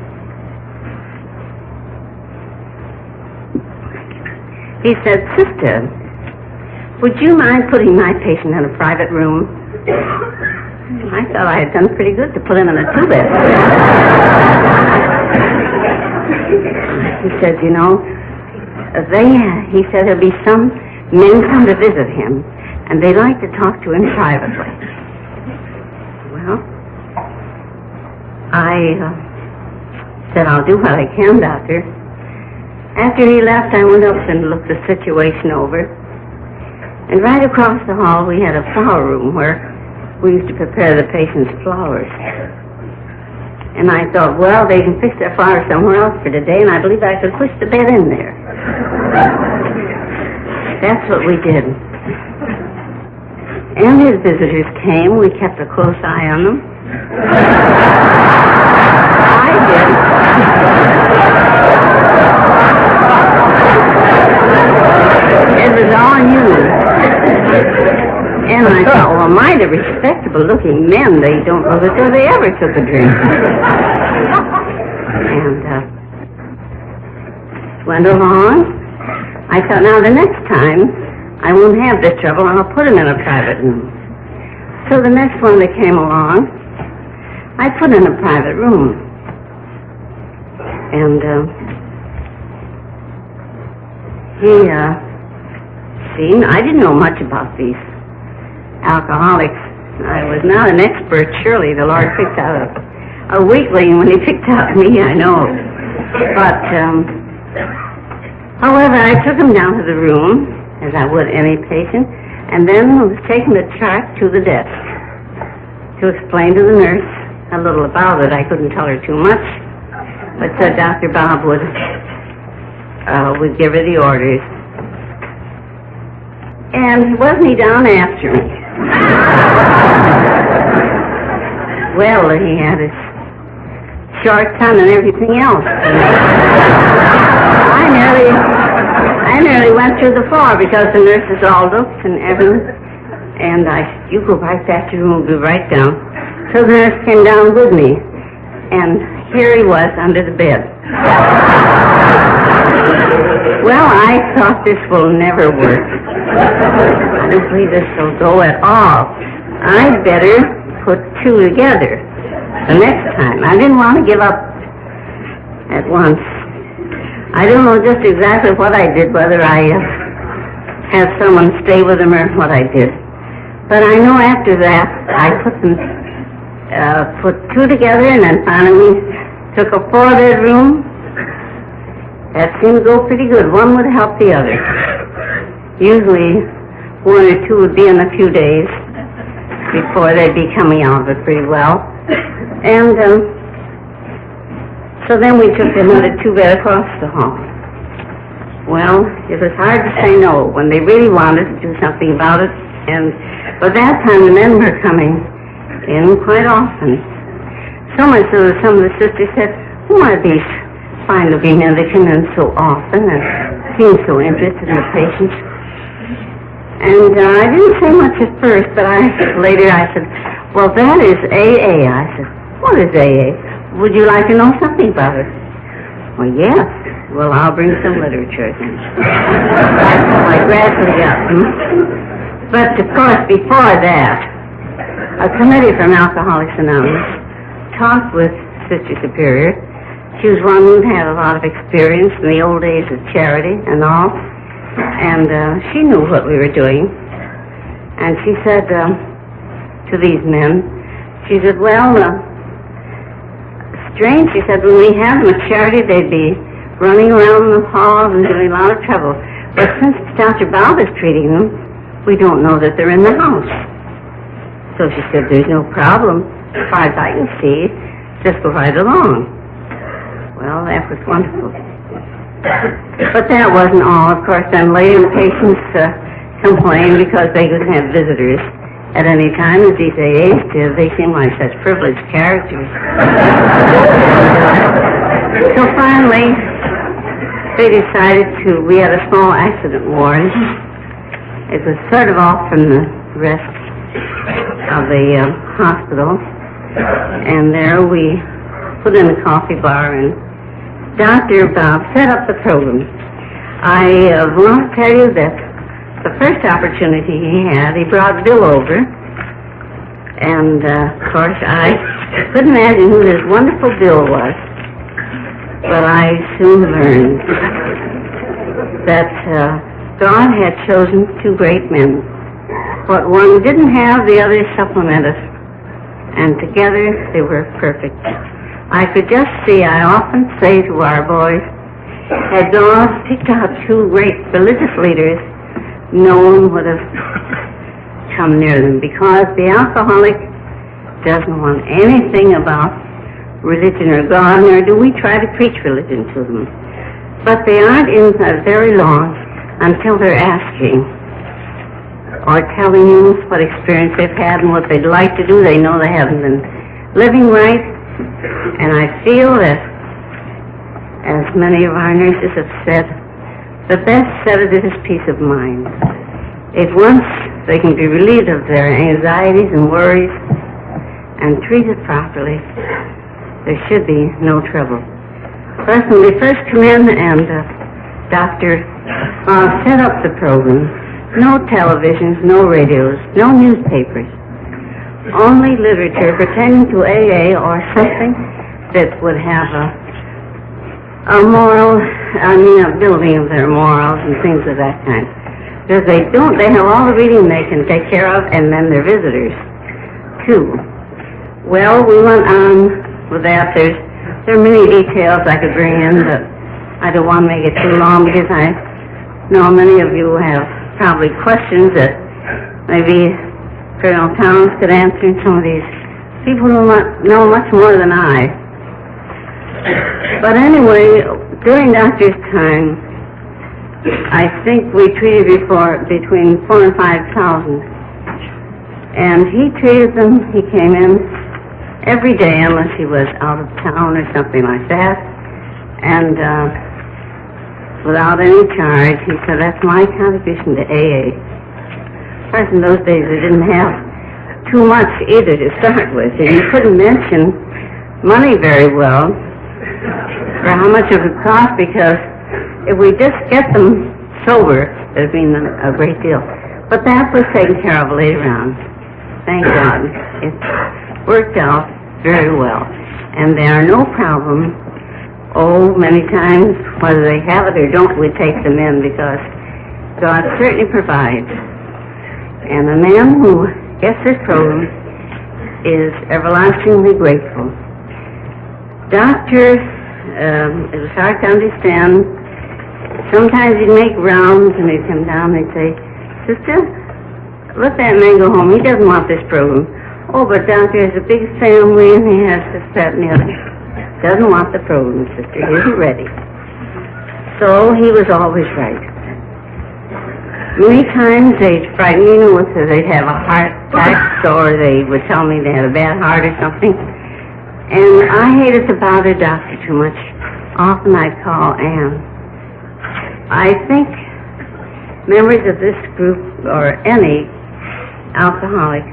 He said, sister, would you mind putting my patient in a private room? I thought I had done pretty good to put him in a two-bed. He said, you know, they, he said there'll be some men come to visit him, and they like to talk to him privately. Well, I uh, said, I'll do what I can, doctor. After he left, I went up and looked the situation over. And right across the hall, we had a flower room where we used to prepare the patient's flowers. And I thought, well, they can fix their flowers somewhere else for today, and I believe I could push the bed in there. That's what we did. And his visitors came. We kept a close eye on them. I did. It was all new. And I thought, well, my, the respectable-looking men, they don't look as though they ever took a drink. And uh, went along. I thought, now, the next time, I won't have this trouble, and I'll put him in a private room. So the next one that came along, I put in a private room. And uh, he uh, seemed, I didn't know much about these alcoholics. I was not an expert, surely. The Lord picked out a, a weakling when he picked out me, I know. But, um, however, I took him down to the room, as I would any patient, and then was taking the chart to the desk. to explain to the nurse a little about it. I couldn't tell her too much, but said Doctor Bob would, uh, would give her the orders. And wasn't he down after me? Well, he had his short tongue and everything else. I nearly, I nearly went through the floor because the nurses all looked and everything. And I said, you go right back to your room, be right down. So the nurse came down with me. And here he was under the bed. Well, I thought this will never work. I don't believe this will go at all. I'd better put two together the next time. I didn't want to give up at once. I don't know just exactly what I did, whether I uh, had someone stay with him or what I did. But I know after that, I put them, uh, put two together, and then finally took a four-bedroom. That seemed to go pretty good. One would help the other. Usually, one or two would be in a few days before they'd be coming out of it pretty well. And um, so then we took another two-bed across the hall. Well, it was hard to say no when they really wanted to do something about it. And by that time, the men were coming in quite often. So much so that some of the sisters said, why are these fine-looking men that come in so often and seem so interested in the patients? And uh, I didn't say much at first, but I later I said, well, that is A A. I said, what is A A? Would you like to know something about it? Well, yes. Well, I'll bring some literature then. That's how I gradually got them. But, of course, before that, a committee from Alcoholics Anonymous talked with Sister Superior. She was one who had a lot of experience in the old days of charity and all. And uh, she knew what we were doing. And she said uh, to these men, she said, well, uh, strange, she said, when we had them at charity, they'd be running around the halls and doing a lot of trouble. But since Doctor Bob is treating them, we don't know that they're in the house. So she said, there's no problem. As far as I can see, just go right along. Well, that was wonderful. But that wasn't all. Of course, then later the patients uh, complained because they couldn't have visitors at any time, as these A As did. They seemed like such privileged characters. So finally, they decided to, we had a small accident ward. It was sort of off from the rest of the uh, hospital. And there we put in a coffee bar, and Doctor Bob set up the program. I uh, want to tell you that the first opportunity he had, he brought Bill over, and uh, of course I couldn't imagine who this wonderful Bill was, but I soon learned that uh, God had chosen two great men. What one didn't have, the other supplemented, and together they were perfect. I could just see, I often say to our boys, had God picked out two great religious leaders, no one would have come near them, because the alcoholic doesn't want anything about religion or God, nor do we try to preach religion to them. But they aren't in there very long until they're asking or telling you what experience they've had and what they'd like to do. They know they haven't been living right. And I feel that, as many of our nurses have said, the best sedative is peace of mind. If once they can be relieved of their anxieties and worries and treated properly, there should be no trouble. First, when they first come in and uh, Doctor uh, set up the program, no televisions, no radios, no newspapers. Only literature pertaining to A A or something that would have a, a moral, I mean, a building of their morals and things of that kind. Because they don't, they have all the reading they can take care of, and then their visitors, too. Well, we went on with that. There's, there are many details I could bring in, but I don't want to make it too long because I know many of you have probably questions that maybe Colonel Towns could answer, and some of these people who know much more than I. But anyway, during Doctor's time, I think we treated before between four and five thousand. And he treated them, he came in every day unless he was out of town or something like that. And uh, without any charge, he said, that's my contribution to A A. Of course, in those days, they didn't have too much either to start with. And you couldn't mention money very well for how much it would cost, because if we just get them sober, it would mean a great deal. But that was taken care of later on. Thank God. It worked out very well. And there are no problems. Oh, many times, whether they have it or don't, we take them in, because God certainly provides. And the man who gets this program is everlastingly grateful. Doctor, um, it was hard to understand. Sometimes he'd make rounds and he'd come down and he'd say, Sister, let that man go home. He doesn't want this program. Oh, but Doctor has a big family and he has this, that, and the other. Doesn't want the program, Sister. He isn't ready. So he was always right. Many times they'd frighten me with it. They'd have a heart attack, or they would tell me they had a bad heart or something. And I hated to bother Doctor too much. Often I'd call Ann. I think members of this group, or any alcoholic,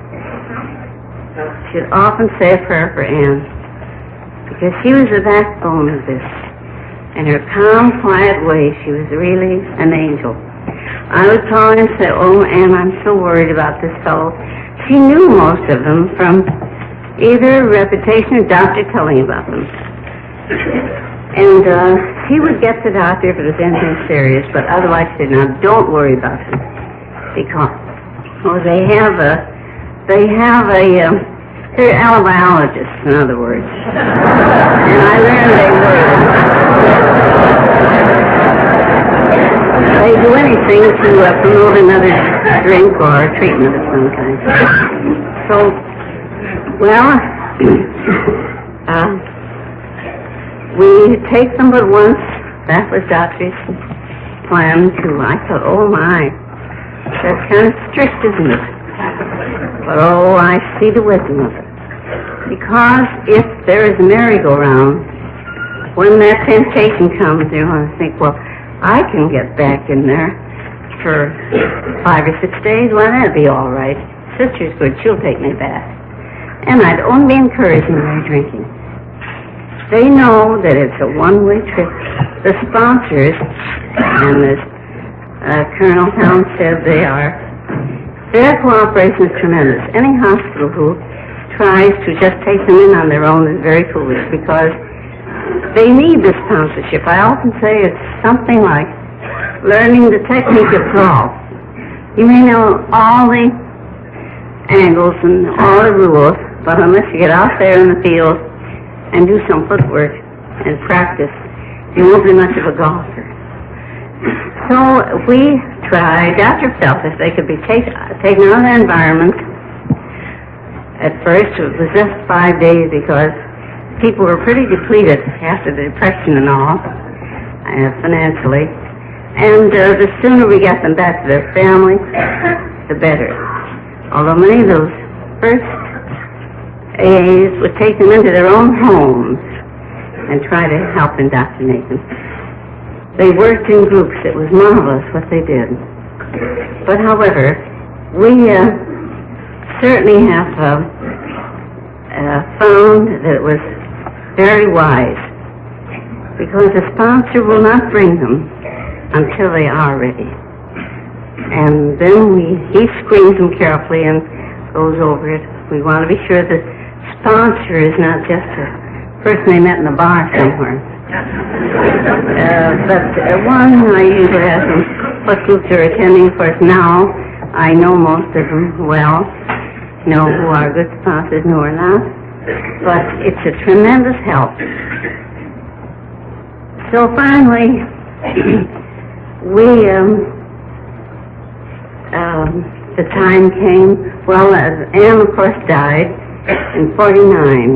should often say a prayer for Ann, because she was the backbone of this. In her calm, quiet way, she was really an angel. I would call her and say, oh, Ann, I'm so worried about this fellow. She knew most of them from either reputation or doctor telling about them. And uh, she would get the doctor if it was anything serious, but otherwise she said, now, don't worry about them. Because well, they have a, they have a, um, they're alibiologists, in other words. And I learned they were. They do anything to uh, promote another drink or treatment of some kind. So, well, uh, we take them but once. That was Doctor's plan, too. I thought, oh, my, that's kind of strict, isn't it? But, oh, I see the wisdom of it. Because if there is a merry-go-round, when that temptation comes, you want to think, well, I can get back in there for five or six days. Well, that'd be all right. Sister's good. She'll take me back. And I'd only be encouraging their drinking. They know that it's a one-way trip. The sponsors, and as uh, Colonel Town said they are, their cooperation is tremendous. Any hospital who tries to just take them in on their own is very foolish, because they need the sponsorship. I often say it's something like learning the technique of golf. You may know all the angles and all the rules, but unless you get out there in the field and do some footwork and practice, you won't be much of a golfer. So we tried. Doctor felt if they could be take, taken out of their environment. At first, it was just five days because people were pretty depleted after the depression and all, uh, financially. And uh, the sooner we got them back to their family, the better. Although many of those first A As would take them into their own homes and try to help indoctrinate them. They worked in groups. It was marvelous what they did. But however, we uh, certainly have uh, uh, found that it was very wise, because the sponsor will not bring them until they are ready. And then we, he screens them carefully and goes over it. We want to be sure the sponsor is not just a person they met in a bar somewhere. Uh, but uh, one, I usually ask them what groups they're attending. Of course, now I know most of them well, know who are good sponsors and who are not. But it's a tremendous help. So finally, we, um, um, the time came, well, uh, Anne, of course, died, in forty-nine.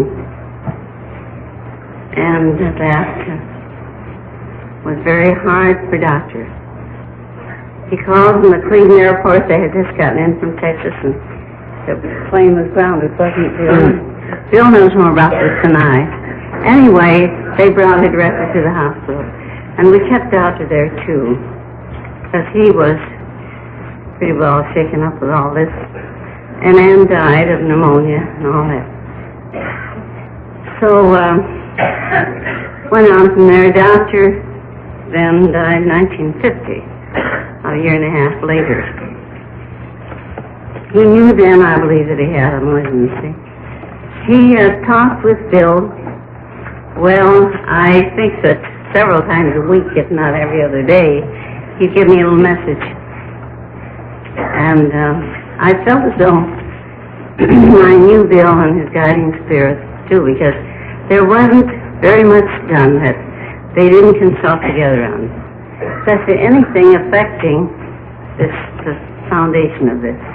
And that was very hard for doctors. He called from the Cleveland airport. They had just gotten in from Texas, and the plane was grounded, wasn't Bill? Bill knows more about this than I. Anyway, they brought her directly to the hospital. And we kept Doctor there, too, because he was pretty well shaken up with all this. And Ann died of pneumonia and all that. So, um, went on from there. Doctor then died in nineteen fifty, about a year and a half later. He knew then, I believe, that he had a malignancy. He uh, talked with Bill, well, I think that several times a week, if not every other day, he'd give me a little message. And uh, I felt as though I knew Bill and his guiding spirit, too, because there wasn't very much done that they didn't consult together on, especially anything affecting this, the foundation of this.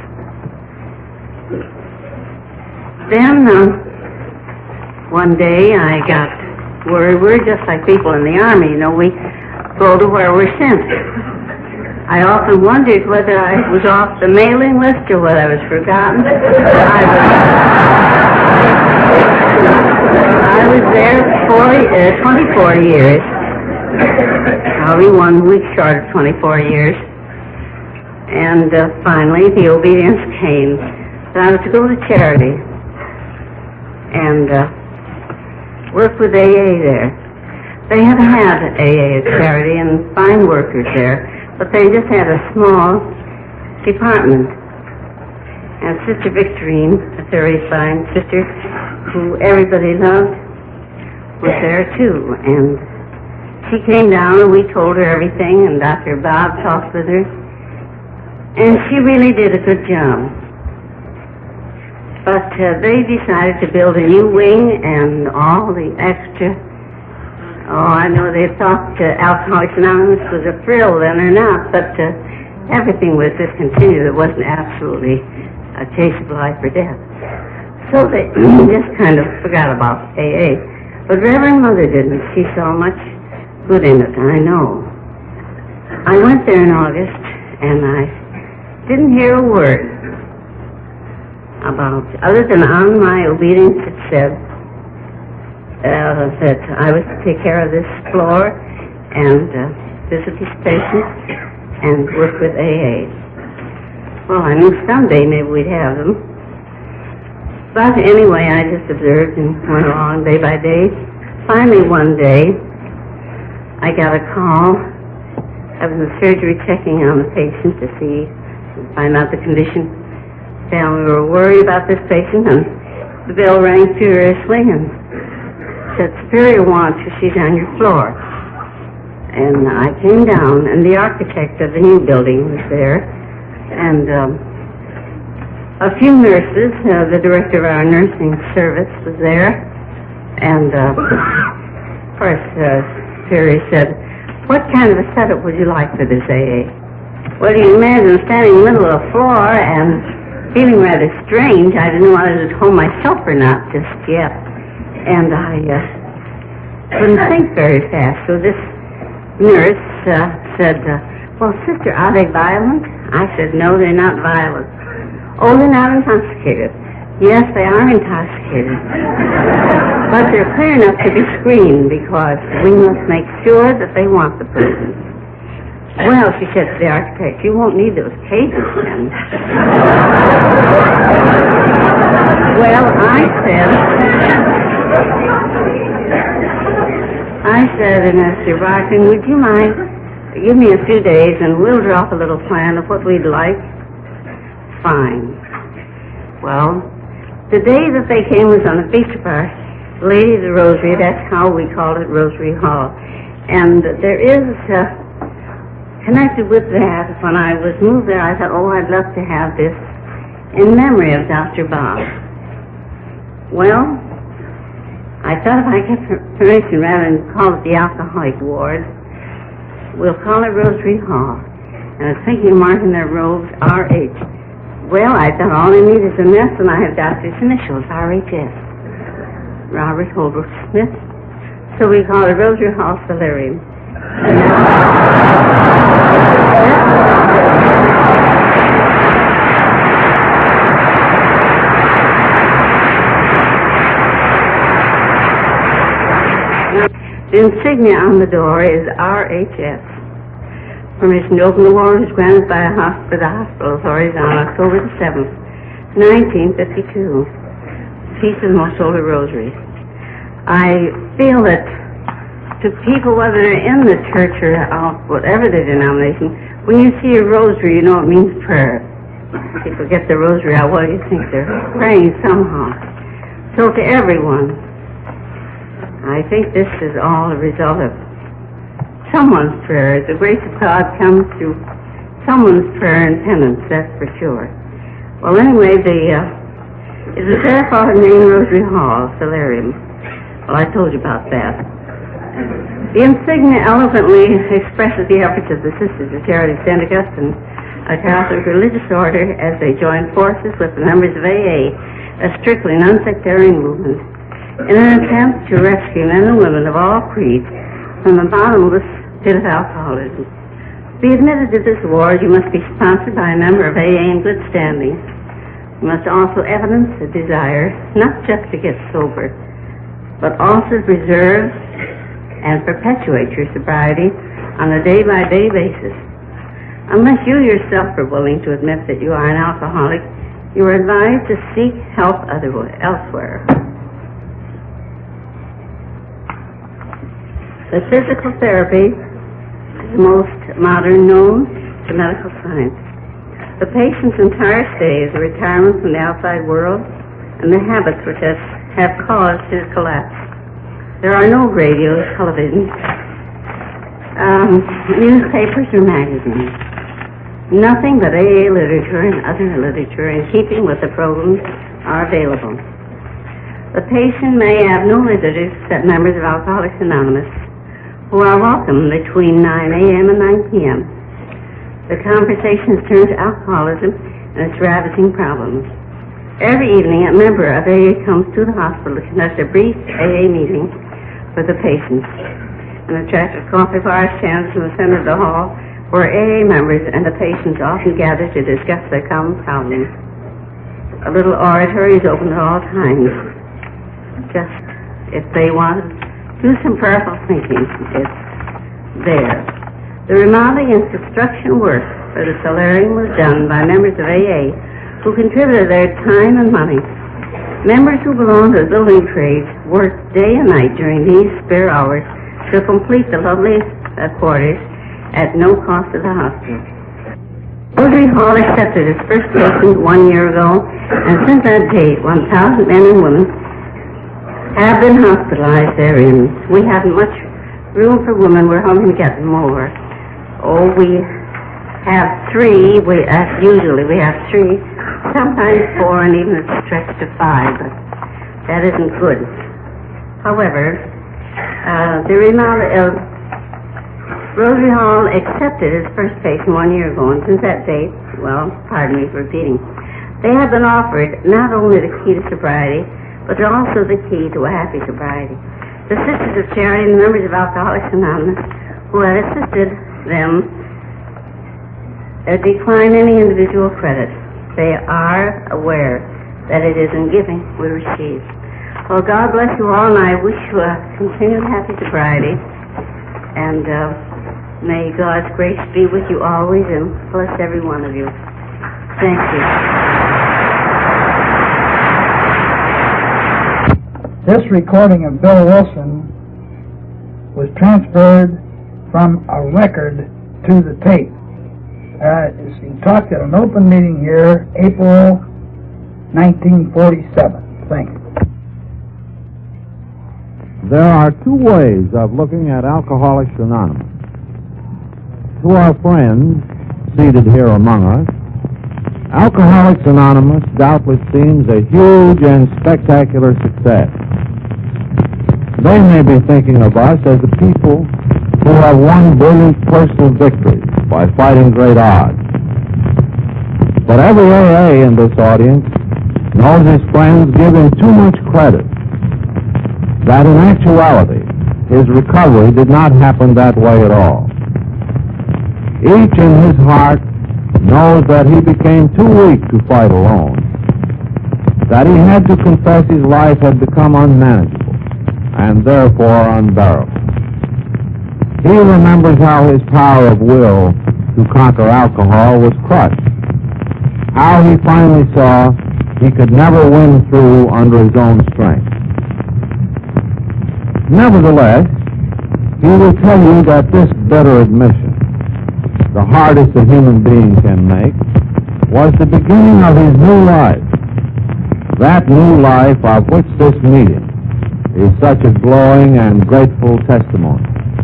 Then, uh, one day I got word, we're just like people in the Army, you know, we go to where we're sent. I often wondered whether I was off the mailing list or whether I was forgotten. I was, I was there for uh, twenty-four years, probably one week short of twenty-four years, and uh, finally the obedience came. So I was to go to charity and uh, work with A A there. They had had A A at charity and fine workers there, but they just had a small department. And Sister Victorine, a very fine sister who everybody loved, was there too. And she came down and we told her everything, and Doctor Bob talked with her. And she really did a good job. But uh, they decided to build a new wing, and all the extra, oh, I know they thought uh, Alcoholics Anonymous was a thrill then or not, but uh, everything was discontinued. It wasn't absolutely a case of life or death. So they just kind of forgot about A A. But Reverend Mother didn't. She saw much good in it, I know. I went there in August, and I didn't hear a word about, other than on my obedience it said uh, that I was to take care of this floor and uh, visit these patients and work with A A. Well, I knew someday maybe we'd have them. But anyway, I just observed and went along day by day. Finally, one day, I got a call. I was in the surgery checking on the patient to see, to find out the condition. And we were worried about this patient, and the bell rang furiously and said, Superior wants you, she's on your floor. And I came down, and the architect of the new building was there, and um, a few nurses, uh, the director of our nursing service was there, and uh, of course, uh, Superior said, what kind of a setup would you like for this A A? Well, you imagine standing in the middle of the floor and feeling rather strange. I didn't know whether I was at home myself or not just yet. And I uh, couldn't think very fast. So this nurse uh, said, uh, well, sister, are they violent? I said, no, they're not violent. Oh, they're not intoxicated. Yes, they are intoxicated. But they're clear enough to be screened because we must make sure that they want the person. Well, she said to the architect, you won't need those cages then. Well, I said, I said, and Mister Barton, would you mind give me a few days and we'll draw up a little plan of what we'd like? Fine. Well, the day that they came was on the beach bar, Lady of the Rosary, that's how we called it, Rosary Hall. And there is uh, connected with that, when I was moved there, I thought, oh, I'd love to have this in memory of Doctor Bob. Well, I thought if I get permission, rather than call it the alcoholic ward, we'll call it Rosary Hall. And I was thinking of marking their robes R H. Well, I thought all I need is a nest, and I have got his initials, R H S. Robert Holbrook Smith. So we call it Rosary Hall Solarium. The insignia on the door is R H S. Permission to open the ward was granted by, a hosp- by the hospital authorities on October the seventh, nineteen fifty-two. Peace of the Most Holy Rosary. I feel that to people, whether they're in the church or out, whatever the denomination, when you see a rosary, you know it means prayer. People get the rosary out, well, you think they're praying somehow. So to everyone, I think this is all a result of someone's prayer. The grace of God comes through someone's prayer and penance, that's for sure. Well, anyway, the uh, it's a Sarah Father named Rosary Hall, Solarium. Well, I told you about that. The insignia eloquently expresses the efforts of the Sisters of Charity of Saint Augustine, a Catholic religious order, as they join forces with the members of A A, a strictly non-sectarian movement, in an attempt to rescue men and women of all creeds from the bottomless pit of alcoholism. To be admitted to this ward, you must be sponsored by a member of A A in good standing. You must also evidence a desire not just to get sober, but also to preserve and perpetuate your sobriety on a day-by-day basis. Unless you yourself are willing to admit that you are an alcoholic, you are advised to seek help otherwise, elsewhere. The physical therapy is the most modern known to medical science. The patient's entire stay is a retirement from the outside world and the habits which has, have caused his collapse. There are no radios, television, um, newspapers, or magazines. Nothing but A A literature and other literature in keeping with the programs are available. The patient may have no visitors except members of Alcoholics Anonymous, who are welcome between nine a.m. and nine p.m. The conversation is turned to alcoholism and its ravaging problems. Every evening, a member of A A comes to the hospital to conduct a brief A A meeting for the patients. An attractive coffee bar stands in the center of the hall where A A members and the patients often gather to discuss their common problems. A little oratory is open at all times. Just if they want to do some prayerful thinking, it's there. The remodeling and construction work for the solarium was done by members of A A who contributed their time and money. Members who belong to the building trades worked day and night during these spare hours to complete the lovely uh, quarters at no cost to the hospital. Rosary Hall accepted its first patient one year ago, and since that date, one thousand men and women have been hospitalized therein. We haven't much room for women. We're hoping to get more. Oh, we have three. We uh, usually we have three, sometimes four, and even it's stretched to five. But that isn't good. However, uh, the remodel of Rosary Hall accepted its first patient one year ago, and since that date, well, pardon me for repeating, they have been offered not only the key to sobriety, but they're also the key to a happy sobriety. The Sisters of Charity and the members of Alcoholics Anonymous who have assisted them uh, decline any individual credit. They are aware that it is in giving we receive. Well, God bless you all, and I wish you a continued happy sobriety, and uh, may God's grace be with you always and bless every one of you. Thank you. This recording of Bill Wilson was transferred from a record to the tape. Uh, he talked at an open meeting here, April nineteen forty-seven. Thank you. There are two ways of looking at Alcoholics Anonymous. To our friends seated here among us, Alcoholics Anonymous doubtless seems a huge and spectacular success. They may be thinking of us as the people who have won brilliant personal victories by fighting great odds. But every A A in this audience knows his friends give him too much credit, that in actuality, his recovery did not happen that way at all. Each in his heart knows that he became too weak to fight alone, that he had to confess his life had become unmanageable and therefore unbearable. He remembers how his power of will to conquer alcohol was crushed, how he finally saw he could never win through under his own strength. Nevertheless, he will tell you that this bitter admission, the hardest a human being can make, was the beginning of his new life. That new life of which this meeting is such a glowing and grateful testimony.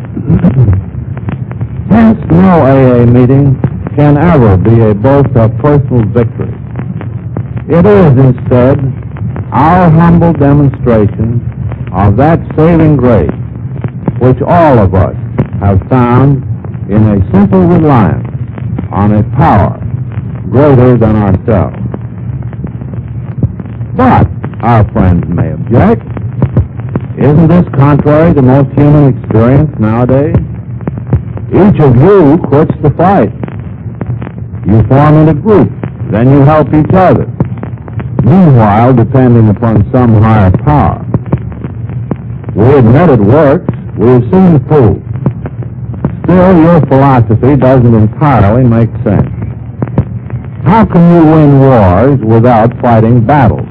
Hence, no A A meeting can ever be a boast of personal victory. It is, instead, our humble demonstration of that saving grace which all of us have found in a simple reliance on a power greater than ourselves. But, our friends may object, isn't this contrary to most human experience nowadays? Each of you quits the fight. You form into groups, then you help each other, meanwhile depending upon some higher power. We admit it works. We have seen proof. Still, your philosophy doesn't entirely make sense. How can you win wars without fighting battles?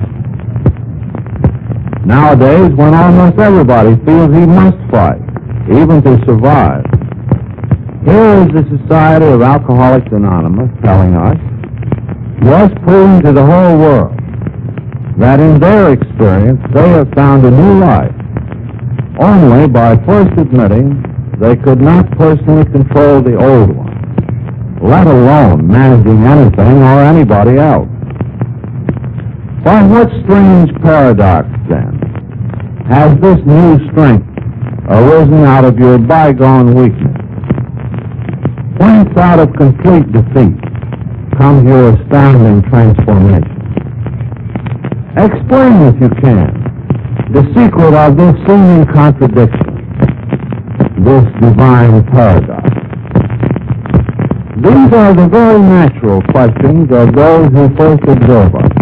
Nowadays, when almost everybody feels he must fight, even to survive, here is the Society of Alcoholics Anonymous telling us, thus proving to the whole world, that in their experience they have found a new life only by first admitting they could not personally control the old one, let alone managing anything or anybody else. By what strange paradox, then, has this new strength arisen out of your bygone weakness? Whence out of complete defeat comes your astounding transformation? Explain, if you can, the secret of this seeming contradiction, this divine paradox. These are the very natural questions of those who first observe us.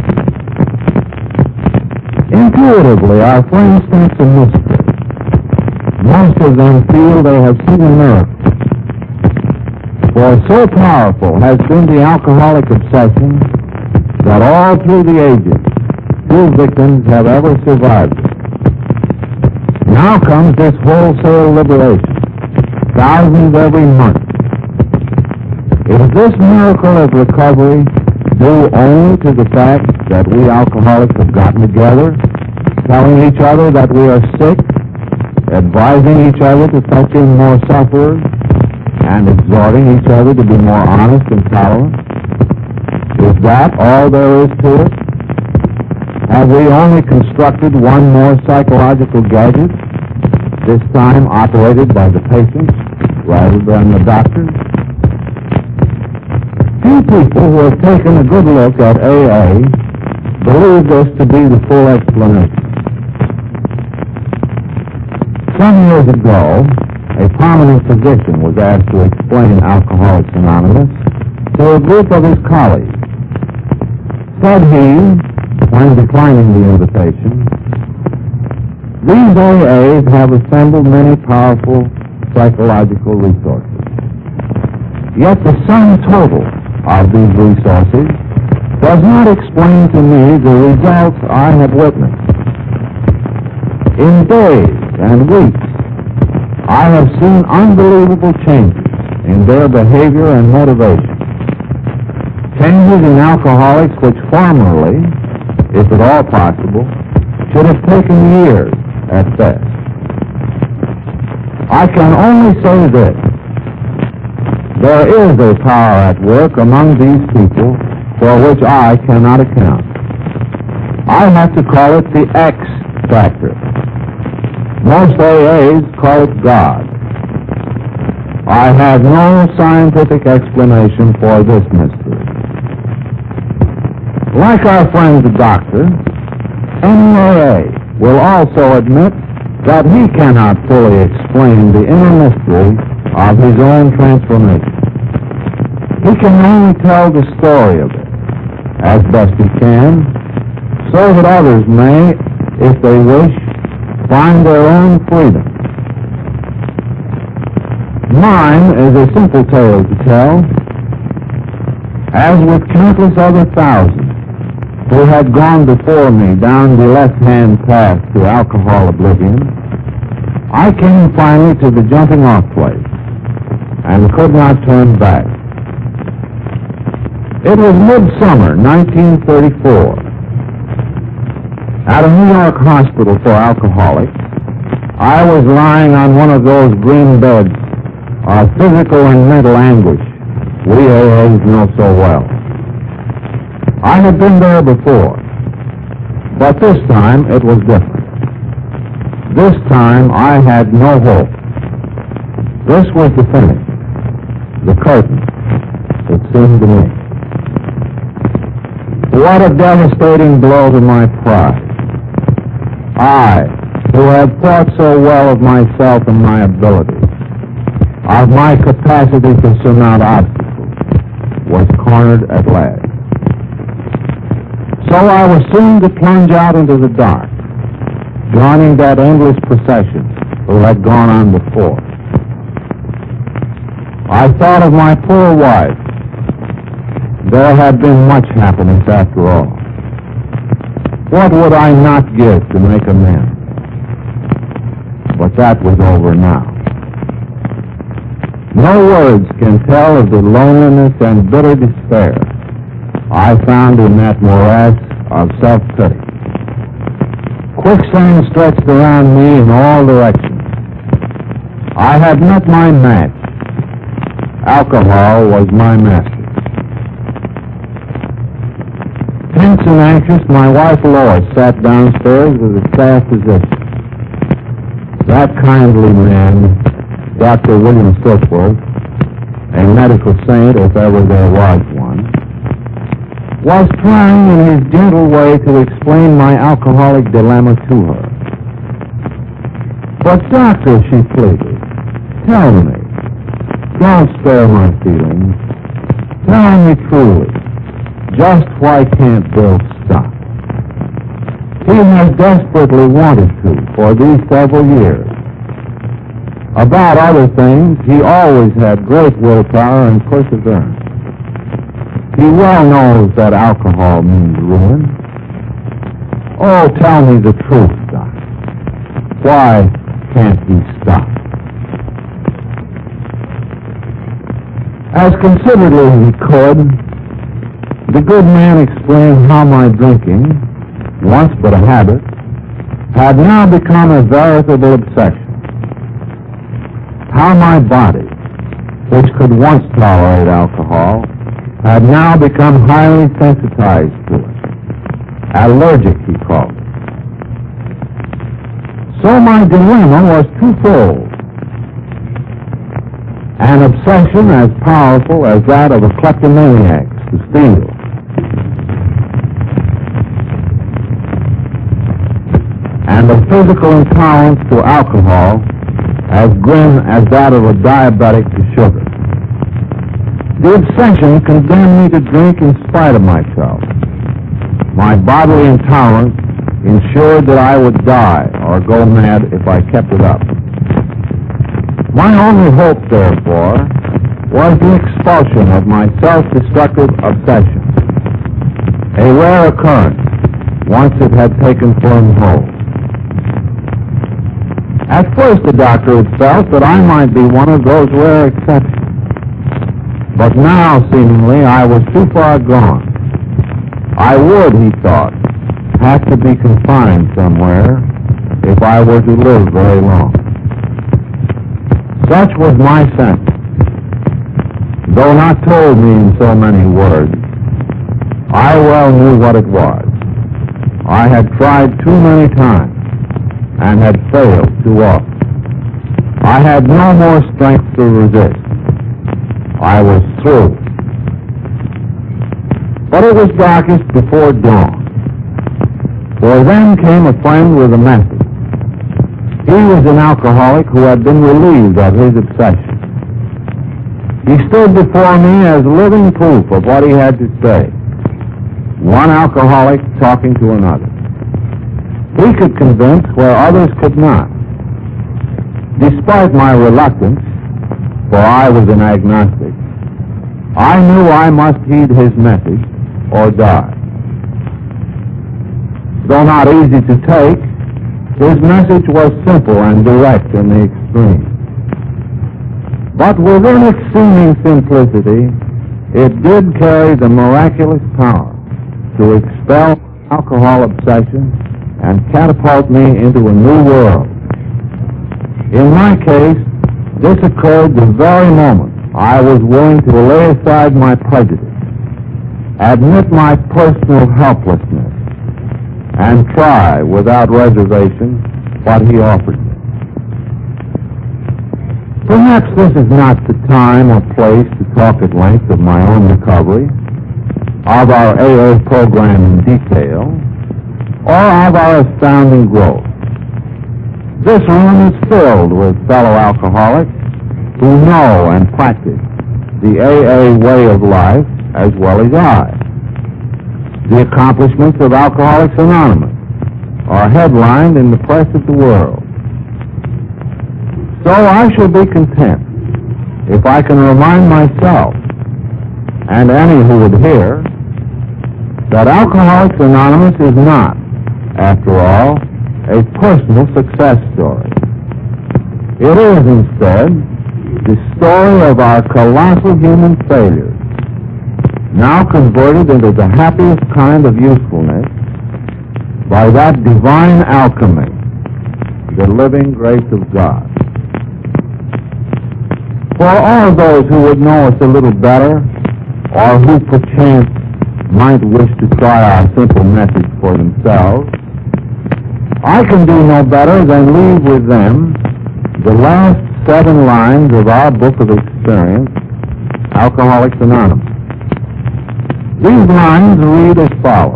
Intuitively, our friends sense a mystery. Most of them feel they have seen a miracle. For so powerful has been the alcoholic obsession that all through the ages, few victims have ever survived it. Now comes this wholesale liberation, thousands every month. Is this miracle of recovery due only to the fact that we alcoholics have gotten together, telling each other that we are sick, advising each other to touch in more sufferers, and exhorting each other to be more honest and tolerant? Is that all there is to it? Have we only constructed one more psychological gadget, this time operated by the patients rather than the doctors? Few people who have taken a good look at A A believe this to be the full explanation. Some years ago, a prominent physician was asked to explain Alcoholics Anonymous to a group of his colleagues. Said he, when declining the invitation, these A As have assembled many powerful psychological resources. Yet the sum total of these resources does not explain to me the results I have witnessed. In days and weeks, I have seen unbelievable changes in their behavior and motivation. Changes in alcoholics which formerly, if at all possible, should have taken years at best. I can only say this. There is a power at work among these people for which I cannot account. I have to call it the X factor. Most A As call it God. I have no scientific explanation for this mystery. Like our friend the doctor, N E A will also admit that he cannot fully explain the inner mystery of his own transformation. He can only tell the story of it as best he can, so that others may, if they wish, find their own freedom. Mine is a simple tale to tell. As with countless other thousands who had gone before me down the left-hand path to alcohol oblivion, I came finally to the jumping-off place and could not turn back. It was midsummer, nineteen thirty-four. At a New York hospital for alcoholics, I was lying on one of those green beds of physical and mental anguish we A As know so well. I had been there before, but this time it was different. This time I had no hope. This was the finish, the curtain, it seemed to me. What a devastating blow to my pride. I, who had thought so well of myself and my abilities, of my capacity to surmount obstacles, was cornered at last. So I was soon to plunge out into the dark, joining that endless procession who had gone on before. I thought of my poor wife. There had been much happiness after all. What would I not give to make amends? But that was over now. No words can tell of the loneliness and bitter despair I found in that morass of self-pity. Quicksand stretched around me in all directions. I had met my match. Alcohol was my master. Tense and anxious, my wife Lois sat downstairs with a staff physician. That kindly man, Doctor William Silkworth, a medical saint if ever there was one, was trying in his gentle way to explain my alcoholic dilemma to her. But, doctor, she pleaded, tell me, don't spare my feelings. Tell me truly, just why can't Bill stop? He has desperately wanted to for these several years. About other things, he always had great willpower and perseverance. He well knows that alcohol means ruin. Oh, tell me the truth, Doc. Why can't he stop? As considerately as he could, the good man explained how my drinking, once but a habit, had now become a veritable obsession. How my body, which could once tolerate alcohol, had now become highly sensitized to it. Allergic, he called it. So my dilemma was twofold. An obsession as powerful as that of a kleptomaniac to steal. And a physical intolerance to alcohol as grim as that of a diabetic to sugar. The obsession condemned me to drink in spite of myself. My bodily intolerance ensured that I would die or go mad if I kept it up. My only hope, therefore, was the expulsion of my self-destructive obsession, a rare occurrence once it had taken firm hold. At first, the doctor had felt that I might be one of those rare exceptions. But now, seemingly, I was too far gone. I would, he thought, have to be confined somewhere if I were to live very long. Such was my sentence. Though not told me in so many words, I well knew what it was. I had tried too many times and had failed too often. I had no more strength to resist. I was through. But it was darkest before dawn. For then came a friend with a message. He was an alcoholic who had been relieved of his obsession. He stood before me as living proof of what he had to say. One alcoholic talking to another. He could convince where others could not. Despite my reluctance, for I was an agnostic, I knew I must heed his message or die. Though not easy to take, his message was simple and direct in the extreme. But within its seeming simplicity, it did carry the miraculous power to expel alcohol obsession and catapult me into a new world. In my case, this occurred the very moment I was willing to lay aside my prejudice, admit my personal helplessness, and try without reservation what he offered me. Perhaps this is not the time or place to talk at length of my own recovery, of our A A program in detail, or of our astounding growth. This room is filled with fellow alcoholics who know and practice the A A way of life as well as I. The accomplishments of Alcoholics Anonymous are headlined in the press of the world. So I shall be content if I can remind myself, and any who would hear, that Alcoholics Anonymous is not, after all, a personal success story. It is, instead, the story of our colossal human failures, now converted into the happiest kind of usefulness by that divine alchemy, the living grace of God. For all those who would know us a little better, or who perchance might wish to try our simple message for themselves, I can do no better than leave with them the last seven lines of our book of experience, Alcoholics Anonymous. These lines read as follows.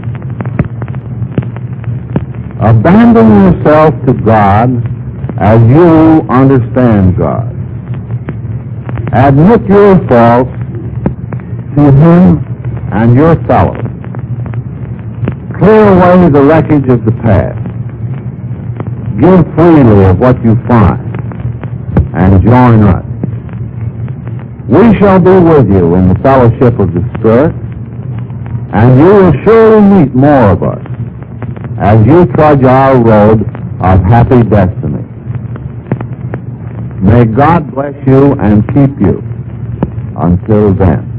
Abandon yourself to God as you understand God. Admit your faults to Him and your fellows. Clear away the wreckage of the past. Give freely of what you find, and join us. We shall be with you in the fellowship of the Spirit, and you will surely meet more of us as you trudge our road of happy destiny. May God bless you and keep you until then.